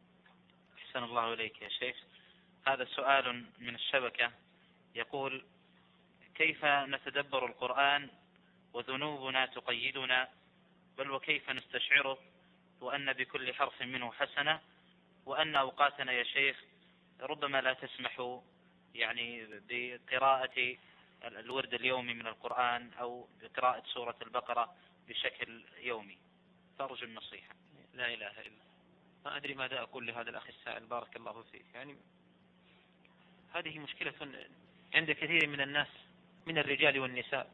أحسن الله إليك يا شيخ. هذا سؤال من الشبكة يقول: كيف نتدبر القرآن وذنوبنا تقيدنا، بل وكيف نستشعره وأن بكل حرف منه حسنة، وأن أوقاتنا يا شيخ ربما لا تسمح يعني بقراءة الورد اليومي من القرآن أو بقراءة سورة البقرة بشكل يومي، فأرجو النصيحة. لا إله إلا الله. ما أدري ماذا أقول لهذا الأخ السائل، بارك الله فيك. يعني هذه مشكلة عند كثير من الناس من الرجال والنساء،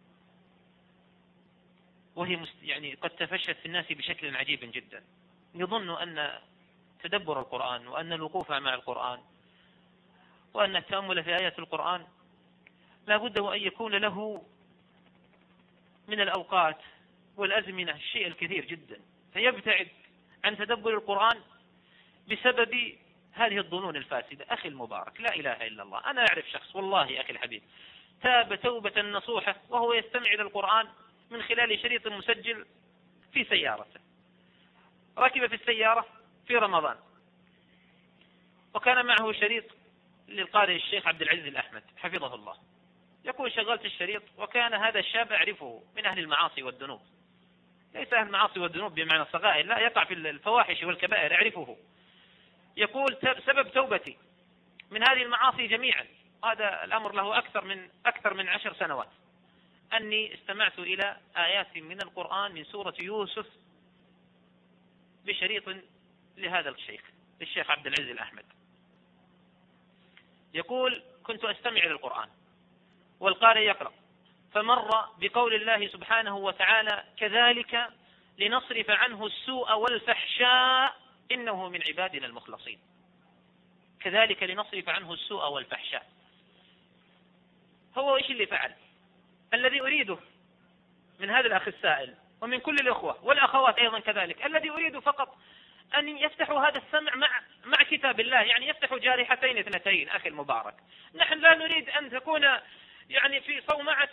وهي يعني قد تفشت في الناس بشكل عجيب جدا. يظن أن تدبر القرآن وأن الوقوف مع القرآن وأن التأمل في آيات القرآن لا بد وأن يكون له من الأوقات والأزمنة الشيء الكثير جدا، فيبتعد عن تدبر القرآن بسبب هذه الظنون الفاسدة. أخي المبارك، لا إله إلا الله، أنا أعرف شخص والله أخي الحبيب تاب توبة نصوحة وهو يستمع إلى القرآن من خلال شريط مسجل في سيارته. ركب في السيارة في رمضان وكان معه شريط للقارئ الشيخ عبد العزيز الأحمد حفظه الله. يقول: شغلت الشريط وكان هذا الشاب أعرفه من أهل المعاصي والذنوب، ليس أهل المعاصي والذنوب بمعنى الصغائر، لا، يقع في الفواحش والكبائر، أعرفه. يقول: سبب توبتي من هذه المعاصي جميعا، هذا الأمر له أكثر من أكثر من عشر سنوات، أني استمعت إلى آيات من القرآن من سورة يوسف بشريط لهذا الشيخ للشيخ عبد العزيز الأحمد. يقول: كنت أستمع إلى القرآن والقارئ يقرأ، فمر بقول الله سبحانه وتعالى: كذلك لنصرف عنه السوء والفحشاء إنه من عبادنا المخلصين. كذلك لنصرف عنه السوء والفحشاء. هو إيش اللي فعل؟ الذي أريده من هذا الأخ السائل ومن كل الأخوة والأخوات أيضا كذلك، الذي أريده فقط أن يفتحوا هذا السمع مع مع كتاب الله، يعني يفتحوا جارحتين اثنتين. أخي المبارك، نحن لا نريد أن تكون يعني في صومعة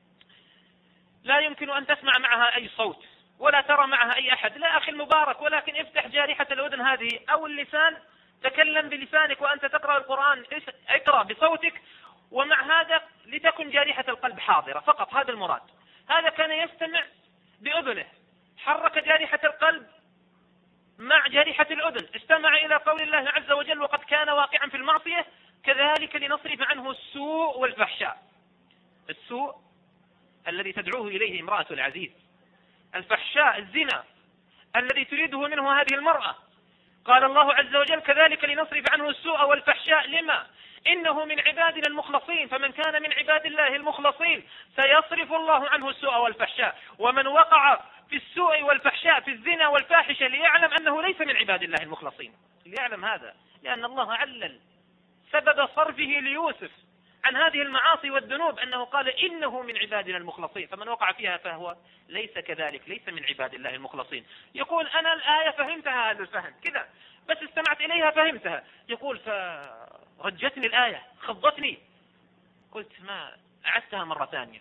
لا يمكن أن تسمع معها أي صوت ولا ترى معها أي أحد، لا أخي المبارك، ولكن افتح جارحة الأذن هذه أو اللسان، تكلم بلسانك وأنت تقرأ القرآن، اقرأ بصوتك، ومع هذا لتكن جارحة القلب حاضرة فقط، هذا المراد. هذا كان يستمع بأذنه، حرك جارحة القلب مع جارحة الأذن، استمع إلى قول الله عز وجل وقد كان واقعا في المعصية كذلك لنصرف عنه السوء والفحشاء. السوء الذي تدعوه إليه امرأة العزيز، الفحشاء الزنا الذي تريده منه هذه المرأة. قال الله عز وجل كذلك لنصرف عنه السوء والفحشاء، لما؟ إنه من عبادنا المخلصين، فمن كان من عباد الله المخلصين سيصرف الله عنه السوء والفحشاء. ومن وقع في السوء والفحشاء في الزنا والفاحشة ليعلم أنه ليس من عباد الله المخلصين، ليعلم هذا، لأن الله علل سبب صرفه ليوسف عن هذه المعاصي والذنوب أنه قال إنه من عبادنا المخلصين، فمن وقع فيها فهو ليس كذلك، ليس من عباد الله المخلصين. يقول أنا الآية فهمتها هذا الفهم كذا، بس استمعت إليها فهمتها. يقول فرجتني الآية، خضتني، قلت ما أعدتها مرة ثانية.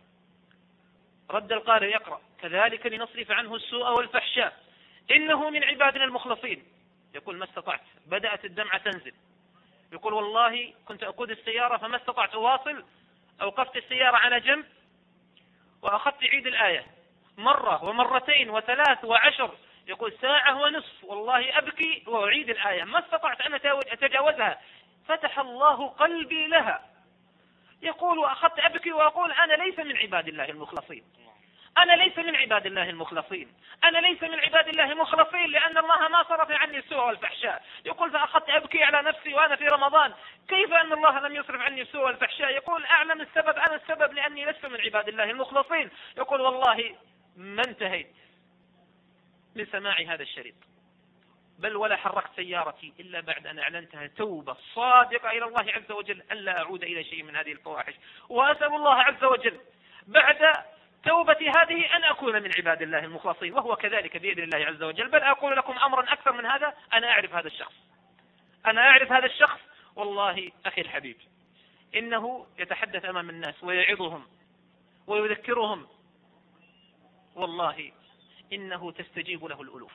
رد القارئ يقرأ كذلك لنصرف عنه السوء والفحشاء إنه من عبادنا المخلصين. يقول ما استطعت، بدأت الدمعة تنزل. يقول والله كنت أقود السيارة فما استطعت أواصل، أوقفت السيارة على جنب وأخذت عيد الآية مرة ومرتين وثلاث وعشر. يقول ساعة ونصف والله أبكي وأعيد الآية، ما استطعت أن أتجاوزها، فتح الله قلبي لها. يقول وأخذت أبكي وأقول أنا ليس من عباد الله المخلصين، أنا ليس من عباد الله المخلصين، أنا ليس من عباد الله المخلصين، لأن الله ما صرف عني السوء والفحشاء. يقول فأخذت أبكي على نفسي وأنا في رمضان، كيف أن الله لم يصرف عني السوء والفحشاء؟ يقول أعلم السبب، أنا السبب لأني لست من عباد الله المخلصين. يقول والله ما انتهيت من سماع هذا الشريط، بل ولا حركت سيارتي إلا بعد أن أعلنتها توبة صادقة إلى الله عز وجل ألا أعود إلى شيء من هذه الفواحش، وأسأل الله عز وجل بعد توبتي هذه أن أكون من عباد الله المخلصين، وهو كذلك بإذن الله عز وجل. بل أقول لكم أمرا أكثر من هذا، أنا أعرف هذا الشخص، أنا أعرف هذا الشخص والله أخي الحبيب، إنه يتحدث أمام الناس ويعظهم ويذكرهم، والله إنه تستجيب له الألوف،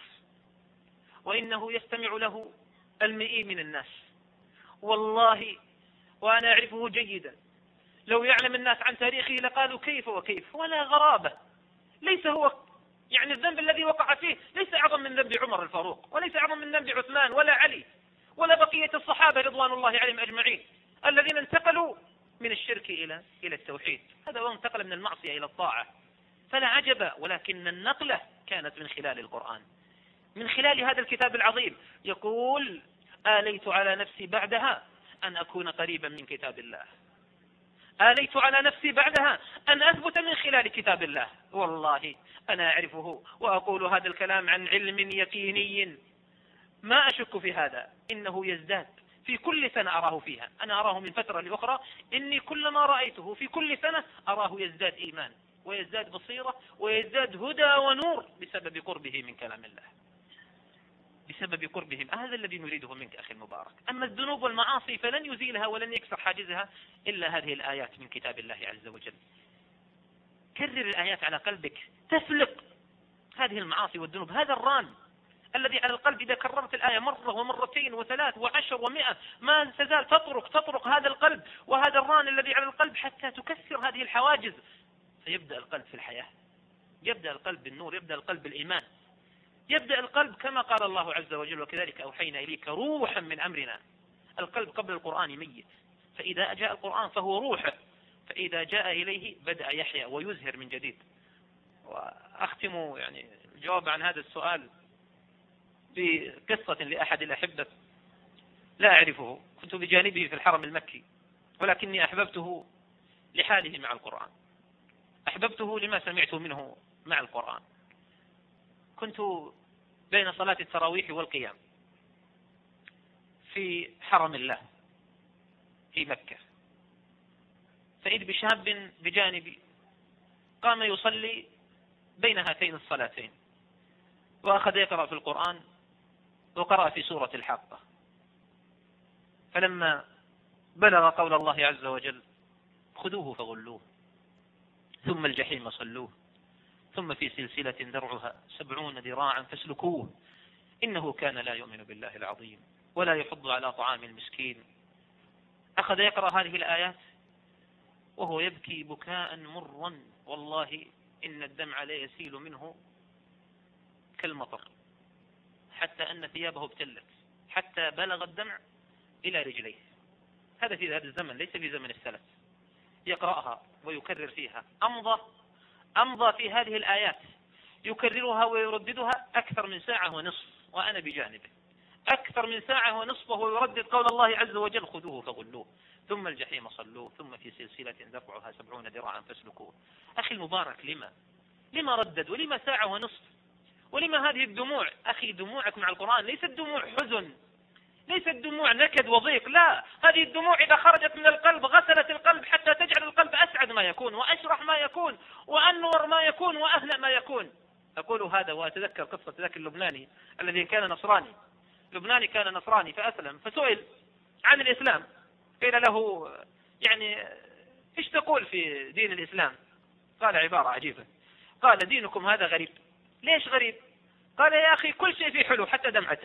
وإنه يستمع له المئين من الناس، والله وأنا أعرفه جيدا. لو يعلم الناس عن تاريخه لقالوا كيف وكيف، ولا غرابة. ليس هو يعني الذنب الذي وقع فيه ليس أعظم من ذنب عمر الفاروق، وليس أعظم من ذنب عثمان ولا علي ولا بقية الصحابة رضوان الله عليهم أجمعين الذين انتقلوا من الشرك إلى إلى التوحيد، هذا هو انتقل من المعصية إلى الطاعة. فلا عجب، ولكن النقلة كانت من خلال القرآن، من خلال هذا الكتاب العظيم. يقول آليت على نفسي بعدها أن أكون قريبا من كتاب الله، آليت على نفسي بعدها أن أثبت من خلال كتاب الله. والله أنا أعرفه وأقول هذا الكلام عن علم يقيني، ما أشك في هذا، إنه يزداد في كل سنة أراه فيها. أنا أراه من فترة لأخرى، إني كلما رأيته في كل سنة أراه يزداد إيمان ويزداد بصيرة ويزداد هدى ونور بسبب قربه من كلام الله، بسبب قربهم. هذا الذي نريده منك أخي المبارك. أما الذنوب والمعاصي فلن يزيلها ولن يكسر حاجزها إلا هذه الآيات من كتاب الله عز وجل. كرر الآيات على قلبك، تفلق هذه المعاصي والذنوب، هذا الران الذي على القلب إذا كررت الآية مرة ومرتين وثلاث وعشر ومئة ما تزال تطرق تطرق هذا القلب وهذا الران الذي على القلب حتى تكسر هذه الحواجز، فيبدأ القلب في الحياة، يبدأ القلب بالنور، يبدأ القلب بالإيمان، يبدأ القلب كما قال الله عز وجل وكذلك أوحينا إليك روحا من أمرنا. القلب قبل القرآن ميت، فإذا جاء القرآن فهو روحه، فإذا جاء إليه بدأ يحيا ويزهر من جديد. وأختم يعني الجواب عن هذا السؤال بقصة لأحد الأحبة لا أعرفه، كنت بجانبه في الحرم المكي، ولكني أحببته لحاله مع القرآن، أحببته لما سمعت منه مع القرآن. كنت بين صلاة التراويح والقيام في حرم الله في مكة، فإذ بشاب بجانبي قام يصلي بين هاتين الصلاتين وأخذ يقرأ في القرآن وقرأ في سورة الحاقة. فلما بلغ قول الله عز وجل خذوه فغلوه ثم الجحيم صلوه ثم في سلسلة ذرعها سبعون ذراعا فاسلكوه إنه كان لا يؤمن بالله العظيم ولا يحض على طعام المسكين. أخذ يقرأ هذه الآيات وهو يبكي بكاء مرا، والله إن الدمع لا يسيل منه كالمطر، حتى أن ثيابه ابتلت، حتى بلغ الدمع إلى رجليه. هذا في هذا الزمن، ليس في زمن السلف. يقرأها ويكرر فيها. أمضى أمضى في هذه الآيات يكررها ويرددها أكثر من ساعة ونصف وأنا بجانبه، أكثر من ساعة ونصف وهو يردد قول الله عز وجل خذوه فغلوه ثم الجحيم صلوه ثم في سلسلة ذرعها سبعون ذراعا فاسلكوه. أخي المبارك، لما لما ردد؟ ولما ساعة ونصف؟ ولما هذه الدموع؟ أخي دموعك مع القرآن ليست دموع حزن، ليست دموع نكد وضيق، لا، هذه الدموع إذا خرجت من القلب غسلت القلب حتى تجعل القلب أسعد ما يكون وأشرح ما يكون وأنور ما يكون وأهنأ ما يكون. أقول هذا وأتذكر قصة ذاك اللبناني الذي كان نصراني، لبناني كان نصراني فأسلم، فسئل عن الإسلام، قيل له يعني إيش تقول في دين الإسلام؟ قال عبارة عجيبة، قال دينكم هذا غريب. ليش غريب؟ قال يا أخي كل شيء فيه حلو حتى دمعته.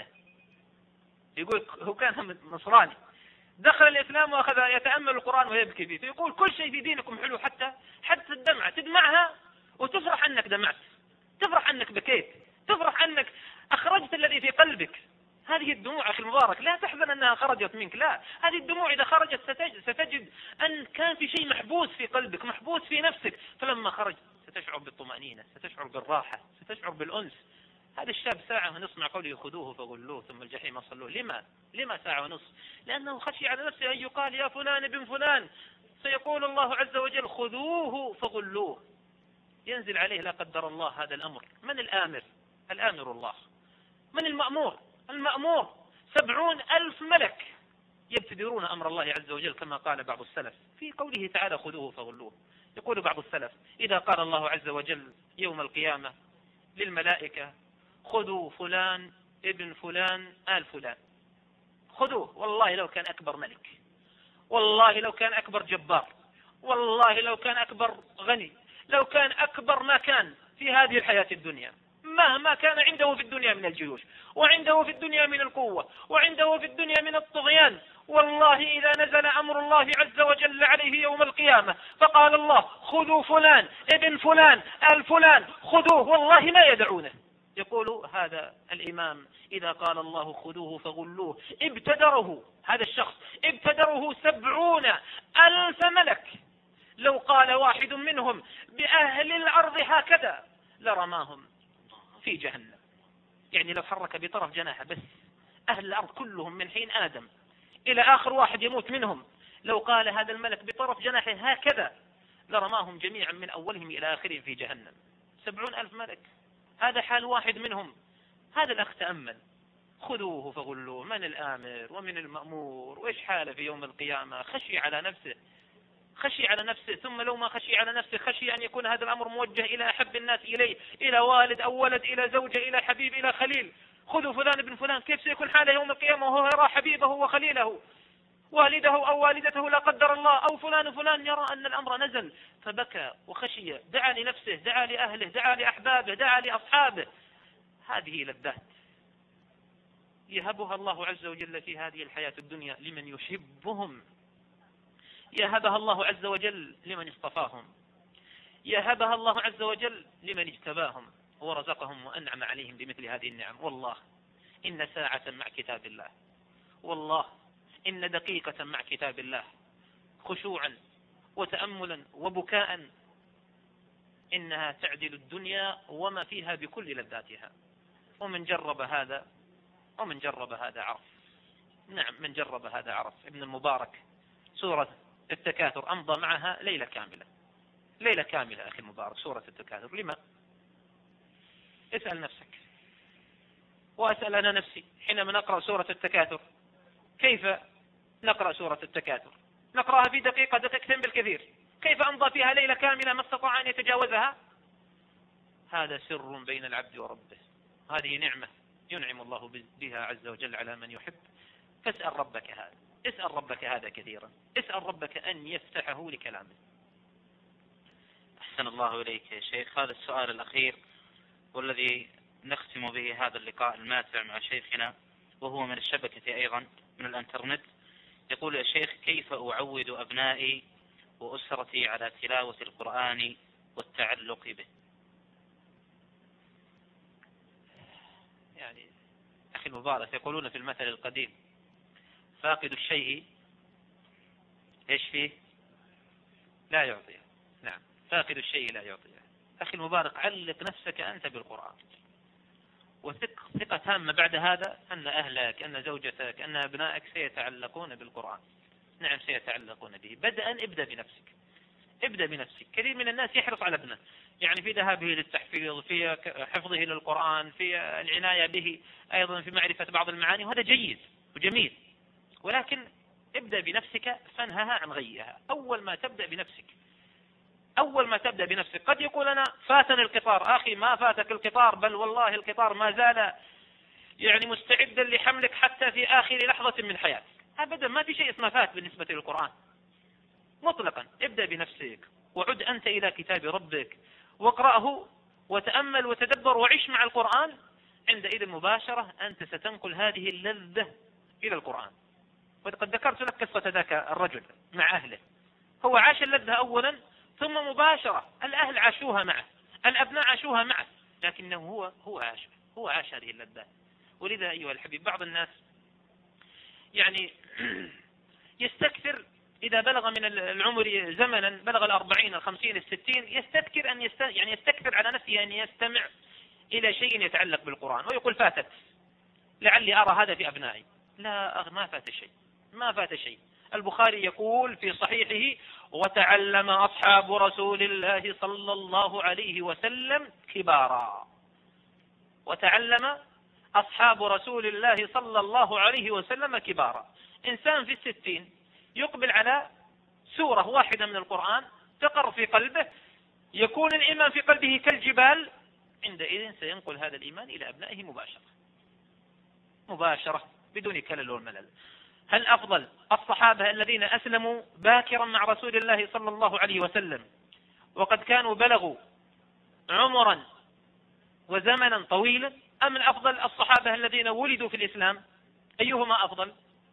يقول هو كان نصراني دخل الإسلام وأخذ يتأمل القرآن ويبكي فيه، فيقول كل شيء في دينكم حلو حتى حتى الدمعة، تدمعها وتفرح أنك دمعت، تفرح أنك بكيت، تفرح أنك أخرجت الذي في قلبك. هذه الدموع أخي المبارك لا تحزن أنها خرجت منك، لا، هذه الدموع إذا خرجت ستجد أن كان في شيء محبوس في قلبك، محبوس في نفسك، فلما خرج ستشعر بالطمأنينة، ستشعر بالراحة، ستشعر بالأنس. هذا الشاب ساعة ونصف مع قوله خذوه فغلوه ثم الجحيم صلوه. لما لما ساعة ونصف؟ لأنه خشي على نفسه أن يقال يا فلان ابن فلان، سيقول الله عز وجل خذوه فغلوه، ينزل عليه لا قدر الله هذا الأمر. من الآمر؟ الآمر الله. من المأمور؟ المأمور. سبعون ألف ملك يبتدرون أمر الله عز وجل كما قال بعض السلف في قوله تعالى خذوه فغلوه. يقول بعض السلف إذا قال الله عز وجل يوم القيامة للملائكة خذوا فلان ابن فلان آل فلان، خذوه، والله لو كان أكبر ملك، والله لو كان أكبر جبار، والله لو كان أكبر غني، لو كان أكبر ما كان في هذه الحياة الدنيا، مهما كان عنده في الدنيا من الجيوش وعنده في الدنيا من القوة وعنده في الدنيا من الطغيان، والله إذا نزل أمر الله عز وجل عليه يوم القيامة فقال الله خذوا فلان ابن فلان آل فلان خذوه، والله ما يدعونه. يقول هذا الإمام إذا قال الله خذوه فغلوه ابتدره هذا الشخص ابتدره سبعون ألف ملك، لو قال واحد منهم بأهل الأرض هكذا لرماهم في جهنم. يعني لو حرك بطرف جناحه بس أهل الأرض كلهم من حين آدم إلى آخر واحد يموت منهم، لو قال هذا الملك بطرف جناحه هكذا لرماهم جميعا من أولهم إلى آخرهم في جهنم. سبعون ألف ملك، هذا حال واحد منهم. هذا الأخ تأمل خذوه فغلوه، من الآمر ومن المأمور وإيش حاله في يوم القيامة؟ خشي على نفسه، خشي على نفسه، ثم لو ما خشي على نفسه خشي أن يكون هذا الأمر موجه إلى أحب الناس إليه، إلى والد أو ولد، إلى زوجة، إلى حبيب، إلى خليل. خذوا فلان ابن فلان، كيف سيكون حاله يوم القيامة وهو يرى حبيبه وخليله والده أو والدته لا قدر الله، أو فلان فلان يرى أن الأمر نزل فبكى وخشي، دعا لنفسه، دعا لأهله، دعا لأحبابه، دعا لأصحابه. هذه لذات يهبها الله عز وجل في هذه الحياة الدنيا لمن يحبهم، يهبها الله عز وجل لمن اصطفاهم، يهبها الله عز وجل لمن اجتباهم ورزقهم وأنعم عليهم بمثل هذه النعم. والله إن ساعة مع كتاب الله، والله إن دقيقة مع كتاب الله خشوعا وتأملا وبكاء إنها تعدل الدنيا وما فيها بكل لذاتها. ومن جرب هذا ومن جرب هذا عرف. نعم، من جرب هذا عرف. ابن المبارك سورة التكاثر أمضى معها ليلة كاملة، ليلة كاملة أخي المبارك سورة التكاثر. لما؟ اسأل نفسك وأسأل أنا نفسي حينما نقرأ سورة التكاثر كيف نقرأ سورة التكاثر؟ نقرأها في دقيقة دقيقتين بالكثير، كيف أمضى فيها ليلة كاملة ما استطاع أن يتجاوزها؟ هذا سر بين العبد وربه، هذه نعمة ينعم الله بها عز وجل على من يحب. فاسأل ربك هذا، اسأل ربك هذا كثيرا، اسأل ربك أن يفتحه لكلامه. أحسن الله إليك يا شيخ. هذا السؤال الأخير والذي نختم به هذا اللقاء الماتع مع شيخنا، وهو من الشبكة أيضا من الانترنت. يقول يا شيخ: كيف أعود أبنائي وأسرتي على تلاوة القرآن والتعلق به؟ يعني أخي المبارك، يقولون في المثل القديم: فاقد الشيء إيش فيه؟ لا يعطيه. نعم، فاقد الشيء لا يعطيه. أخي المبارك، علق نفسك أنت بالقرآن، وثق ثقة تامة بعد هذا أن أهلك، أن زوجتك، أن أبنائك سيتعلقون بالقرآن. نعم، سيتعلقون به. بدءا ابدأ بنفسك، ابدأ بنفسك. كثير من الناس يحرص على ابنه، يعني في ذهابه للتحفيظ، في حفظه للقرآن، في العناية به، أيضا في معرفة بعض المعاني، وهذا جيد وجميل، ولكن ابدأ بنفسك فانهها عن غيها. أول ما تبدأ بنفسك، أول ما تبدأ بنفسك. قد يقول: أنا فاتني القطار. أخي، ما فاتك القطار، بل والله القطار ما زال يعني مستعدا لحملك حتى في آخر لحظة من حياتك. أبدا ما في شيء اسمه فات بالنسبة للقرآن مطلقا. ابدأ بنفسك، وعد أنت إلى كتاب ربك، واقرأه وتأمل وتدبر وعيش مع القرآن. عندئذ مباشرة أنت ستنقل هذه اللذة إلى القرآن. وقد ذكرت لك قصة ذاك الرجل مع أهله. هو عاش اللذة أولا، ثم مباشرة الأهل عاشوها معه، الأبناء عاشوها معه، لكنه هو هو عاش هو عاش هذه اللذة. ولذا أيها الحبيب، بعض الناس يعني يستكثر إذا بلغ من العمر زمنا، بلغ الأربعين الخمسين الستين، يستذكر أن يست... يعني يستكثر على نفسه أن يستمع إلى شيء يتعلق بالقرآن، ويقول: فاتت، لعلي أرى هذا في أبنائي. لا، ما فات شيء، ما فات شيء. البخاري يقول في صحيحه: وتعلم أصحاب رسول الله صلى الله عليه وسلم كبارا. وتعلم أصحاب رسول الله صلى الله عليه وسلم كبارا. إنسان في الستين يقبل على سورة واحدة من القرآن تقر في قلبه، يكون الإيمان في قلبه كالجبال. عندئذ سينقل هذا الإيمان إلى أبنائه مباشرة مباشرة بدون كلل وملل. هل أفضل الصحابة الذين أسلموا باكرا مع رسول الله صلى الله عليه وسلم وقد كانوا بلغوا عمرا وزمنا طويلا، أم الأفضل الصحابة الذين ولدوا في الإسلام؟ أيهما أفضل؟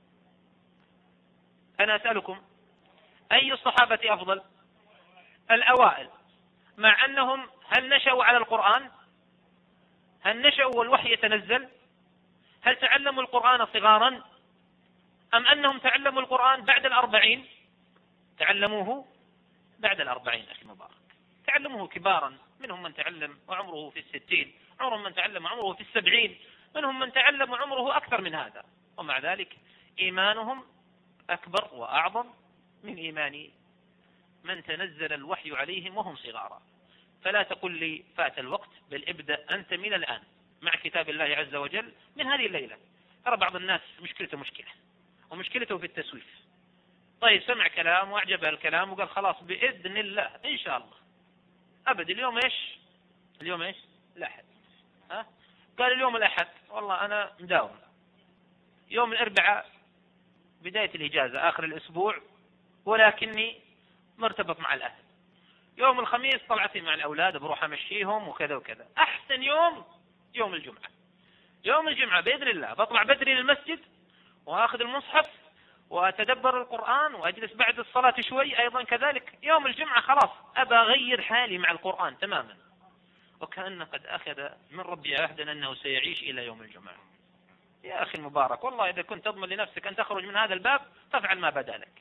أنا أسألكم، أي الصحابة أفضل؟ الأوائل، مع أنهم هل نشأوا على القرآن؟ هل نشأوا والوحي يتنزل؟ هل تعلموا القرآن صغارا؟ أم أنهم تعلموا القرآن بعد الأربعين؟ تعلموه بعد الأربعين أخي مبارك، تعلموه كبارا. منهم من تعلم وعمره في الستين، منهم من تعلم وعمره في السبعين، منهم من تعلم وعمره أكثر من هذا، ومع ذلك إيمانهم أكبر وأعظم من إيمان من تنزل الوحي عليهم وهم صغارا. فلا تقل لي فات الوقت، بل ابدأ أنت من الآن مع كتاب الله عز وجل من هذه الليلة. ترى بعض الناس مشكلته مشكلة، ومشكلته في التسويف. طيب، سمع كلام وأعجبه الكلام وقال: خلاص بإذن الله إن شاء الله. أبد. اليوم إيش؟ اليوم إيش؟ الأحد. ها؟ قال اليوم الأحد، والله أنا مداوم. يوم الأربعاء بداية الإجازة آخر الأسبوع، ولكني مرتبط مع الأهل. يوم الخميس طلعتي مع الأولاد بروح أمشيهم وكذا وكذا. أحسن يوم يوم الجمعة. يوم الجمعة بإذن الله بطلع بدري للمسجد وأخذ المصحف وأتدبر القرآن وأجلس بعد الصلاة شوي أيضا كذلك. يوم الجمعة خلاص أبى أغير حالي مع القرآن تماما، وكأن قد أخذ من ربي عهدا أنه سيعيش إلى يوم الجمعة. يا أخي المبارك، والله إذا كنت تضمن لنفسك أن تخرج من هذا الباب فافعل ما بدا لك.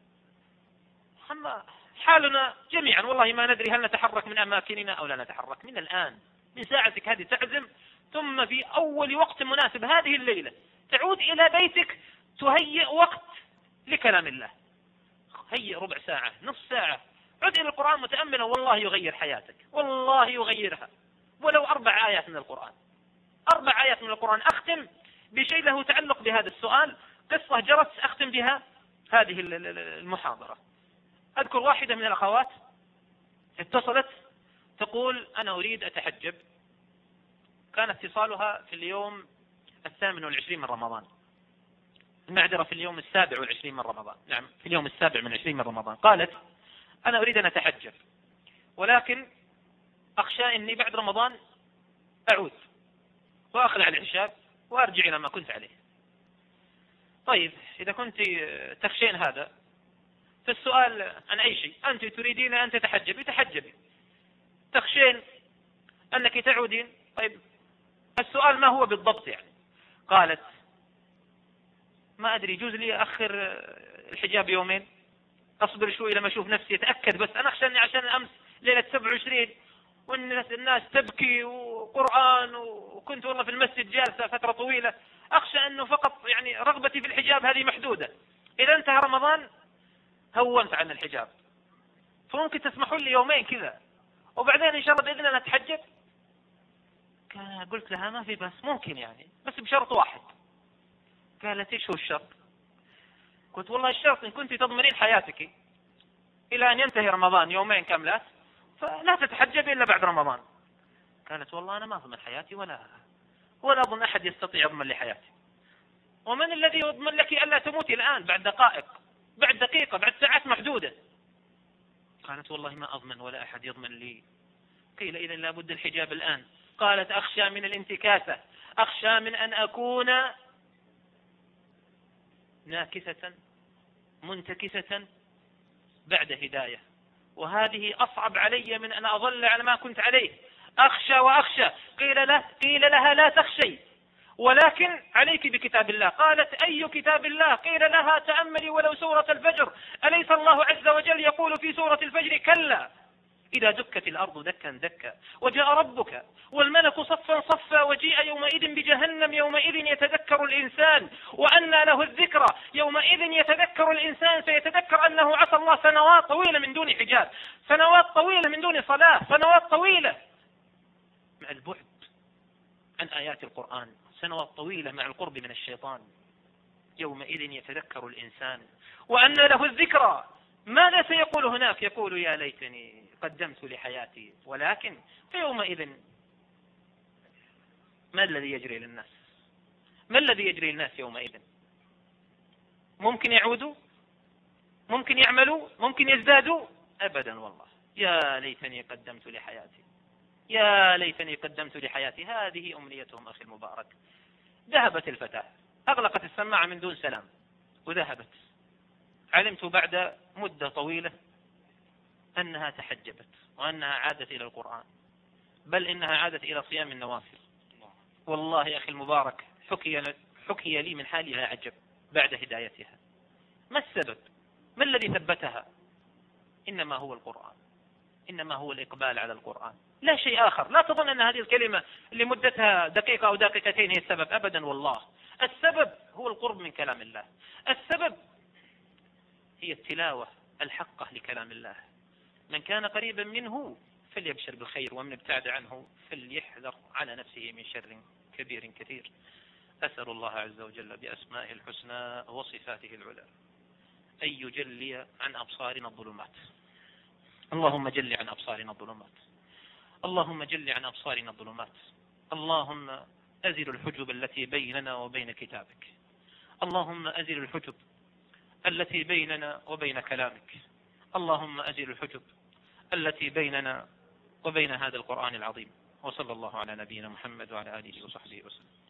أما حالنا جميعا والله ما ندري هل نتحرك من أماكننا أو لا نتحرك. من الآن، من ساعتك هذه تعزم، ثم في أول وقت مناسب هذه الليلة تعود إلى بيتك، تهيئ وقت لكلام الله. هيئ ربع ساعة، نصف ساعة، عد إلى القرآن متأملا، والله يغير حياتك، والله يغيرها. ولو أربع آيات من القرآن، أربع آيات من القرآن. أختم بشيء له تعلق بهذا السؤال، قصة جرت أختم بها هذه المحاضرة. أذكر واحدة من الأخوات اتصلت تقول: أنا أريد أتحجب. كان اتصالها في اليوم الثامن والعشرين من رمضان، المعذرة في اليوم السابع والعشرين من رمضان، نعم في اليوم السابع من عشرين من رمضان. قالت: أنا أريد أن أتحجب، ولكن أخشى أني بعد رمضان أعود وأخلع الحجاب وأرجع إلى ما كنت عليه. طيب إذا كنت تخشين هذا، فالسؤال عن أي شيء. أنت تريدين أن تتحجبي، تحجبي. تخشين أنك تعودين، طيب السؤال ما هو بالضبط يعني؟ قالت ما أدري، يجوز لي أخر الحجاب يومين، أصبر شوي لما أشوف نفسي أتأكد، بس أنا أخشى أني عشان أمس ليلة سبعة وعشرين والناس الناس تبكي وقرآن، وكنت والله في المسجد جالسة فترة طويلة، أخشى أنه فقط يعني رغبتي في الحجاب هذه محدودة، إذا انتهى رمضان هونت عن الحجاب، فممكن تسمحوا لي يومين كذا وبعدين إن شاء الله بإذن الله أتحجب. قلت لها ما في بس، ممكن يعني، بس بشرط واحد. قالت إيش هو الشرط؟ قلت والله الشرط إن كنت تضمنين حياتك إلى أن ينتهي رمضان يومين كاملات فلا تتحجب إلا بعد رمضان. قالت والله أنا ما أضمن حياتي ولا ولا أظن أحد يستطيع يضمن لي حياتي. ومن الذي يضمن لك ألا تموتي الآن بعد دقائق، بعد دقيقة، بعد ساعات محدودة؟ قالت والله ما أضمن ولا أحد يضمن لي. قيل إذا لابد الحجاب الآن. قالت أخشى من الانتكاسة، أخشى من أن أكون ناكسة منتكسة بعد هداية، وهذه أصعب علي من أن أظل على ما كنت عليه. أخشى وأخشى. قيل له قيل لها لا تخشي ولكن عليك بكتاب الله. قالت أي كتاب الله؟ قيل لها تأملي ولو سورة الفجر، أليس الله عز وجل يقول في سورة الفجر كلا إذا دكت الأرض دكا دكا وجاء ربك والملك صفا صفا وجيء يومئذ بجهنم يومئذ يتذكر الإنسان وأنى له الذكرى. يومئذ يتذكر الإنسان سيتذكر أنه عصى الله سنوات طويلة من دون حجاب، سنوات طويلة من دون صلاة، سنوات طويلة مع البعد عن آيات القرآن، سنوات طويلة مع القرب من الشيطان. يومئذ يتذكر الإنسان وأنى له الذكرى. ماذا سيقول هناك؟ يقول يا ليتني قدمت لحياتي. ولكن في يومئذ ما الذي يجري للناس؟ ما الذي يجري للناس يومئذ؟ ممكن يعودوا، ممكن يعملوا، ممكن يزدادوا؟ أبدا والله. يا ليتني قدمت لحياتي، يا ليتني قدمت لحياتي. هذه أمنيتهم أخي المبارك. ذهبت الفتاة، أغلقت السماعة من دون سلام وذهبت. علمت بعد مدة طويلة أنها تحجبت وأنها عادت إلى القرآن، بل إنها عادت إلى صيام النوافل. والله يا أخي المبارك حكي, حكي لي من حالها عجب بعد هدايتها. ما السبب؟ ما الذي ثبتها؟ إنما هو القرآن، إنما هو الإقبال على القرآن، لا شيء آخر. لا تظن أن هذه الكلمة اللي مدتها دقيقة أو دقيقتين هي السبب، أبدا والله. السبب هو القرب من كلام الله، السبب هي التلاوة الحقة لكلام الله. من كان قريبا منه فليبشر بالخير ومن ابتعد عنه فليحذر على نفسه من شر كبير كثير. أسأل الله عز وجل بأسمائه الحسنى وصفاته العلى أن يجلي عن أبصارنا الظلمات. اللهم جل عن أبصارنا الظلمات، اللهم جل عن أبصارنا الظلمات. اللهم أزل الحجب التي بيننا وبين كتابك، اللهم أزل الحجب التي بيننا وبين كلامك، اللهم أزل الحجب التي بيننا وبين هذا القرآن العظيم. وصلى الله على نبينا محمد وعلى آله وصحبه وسلم.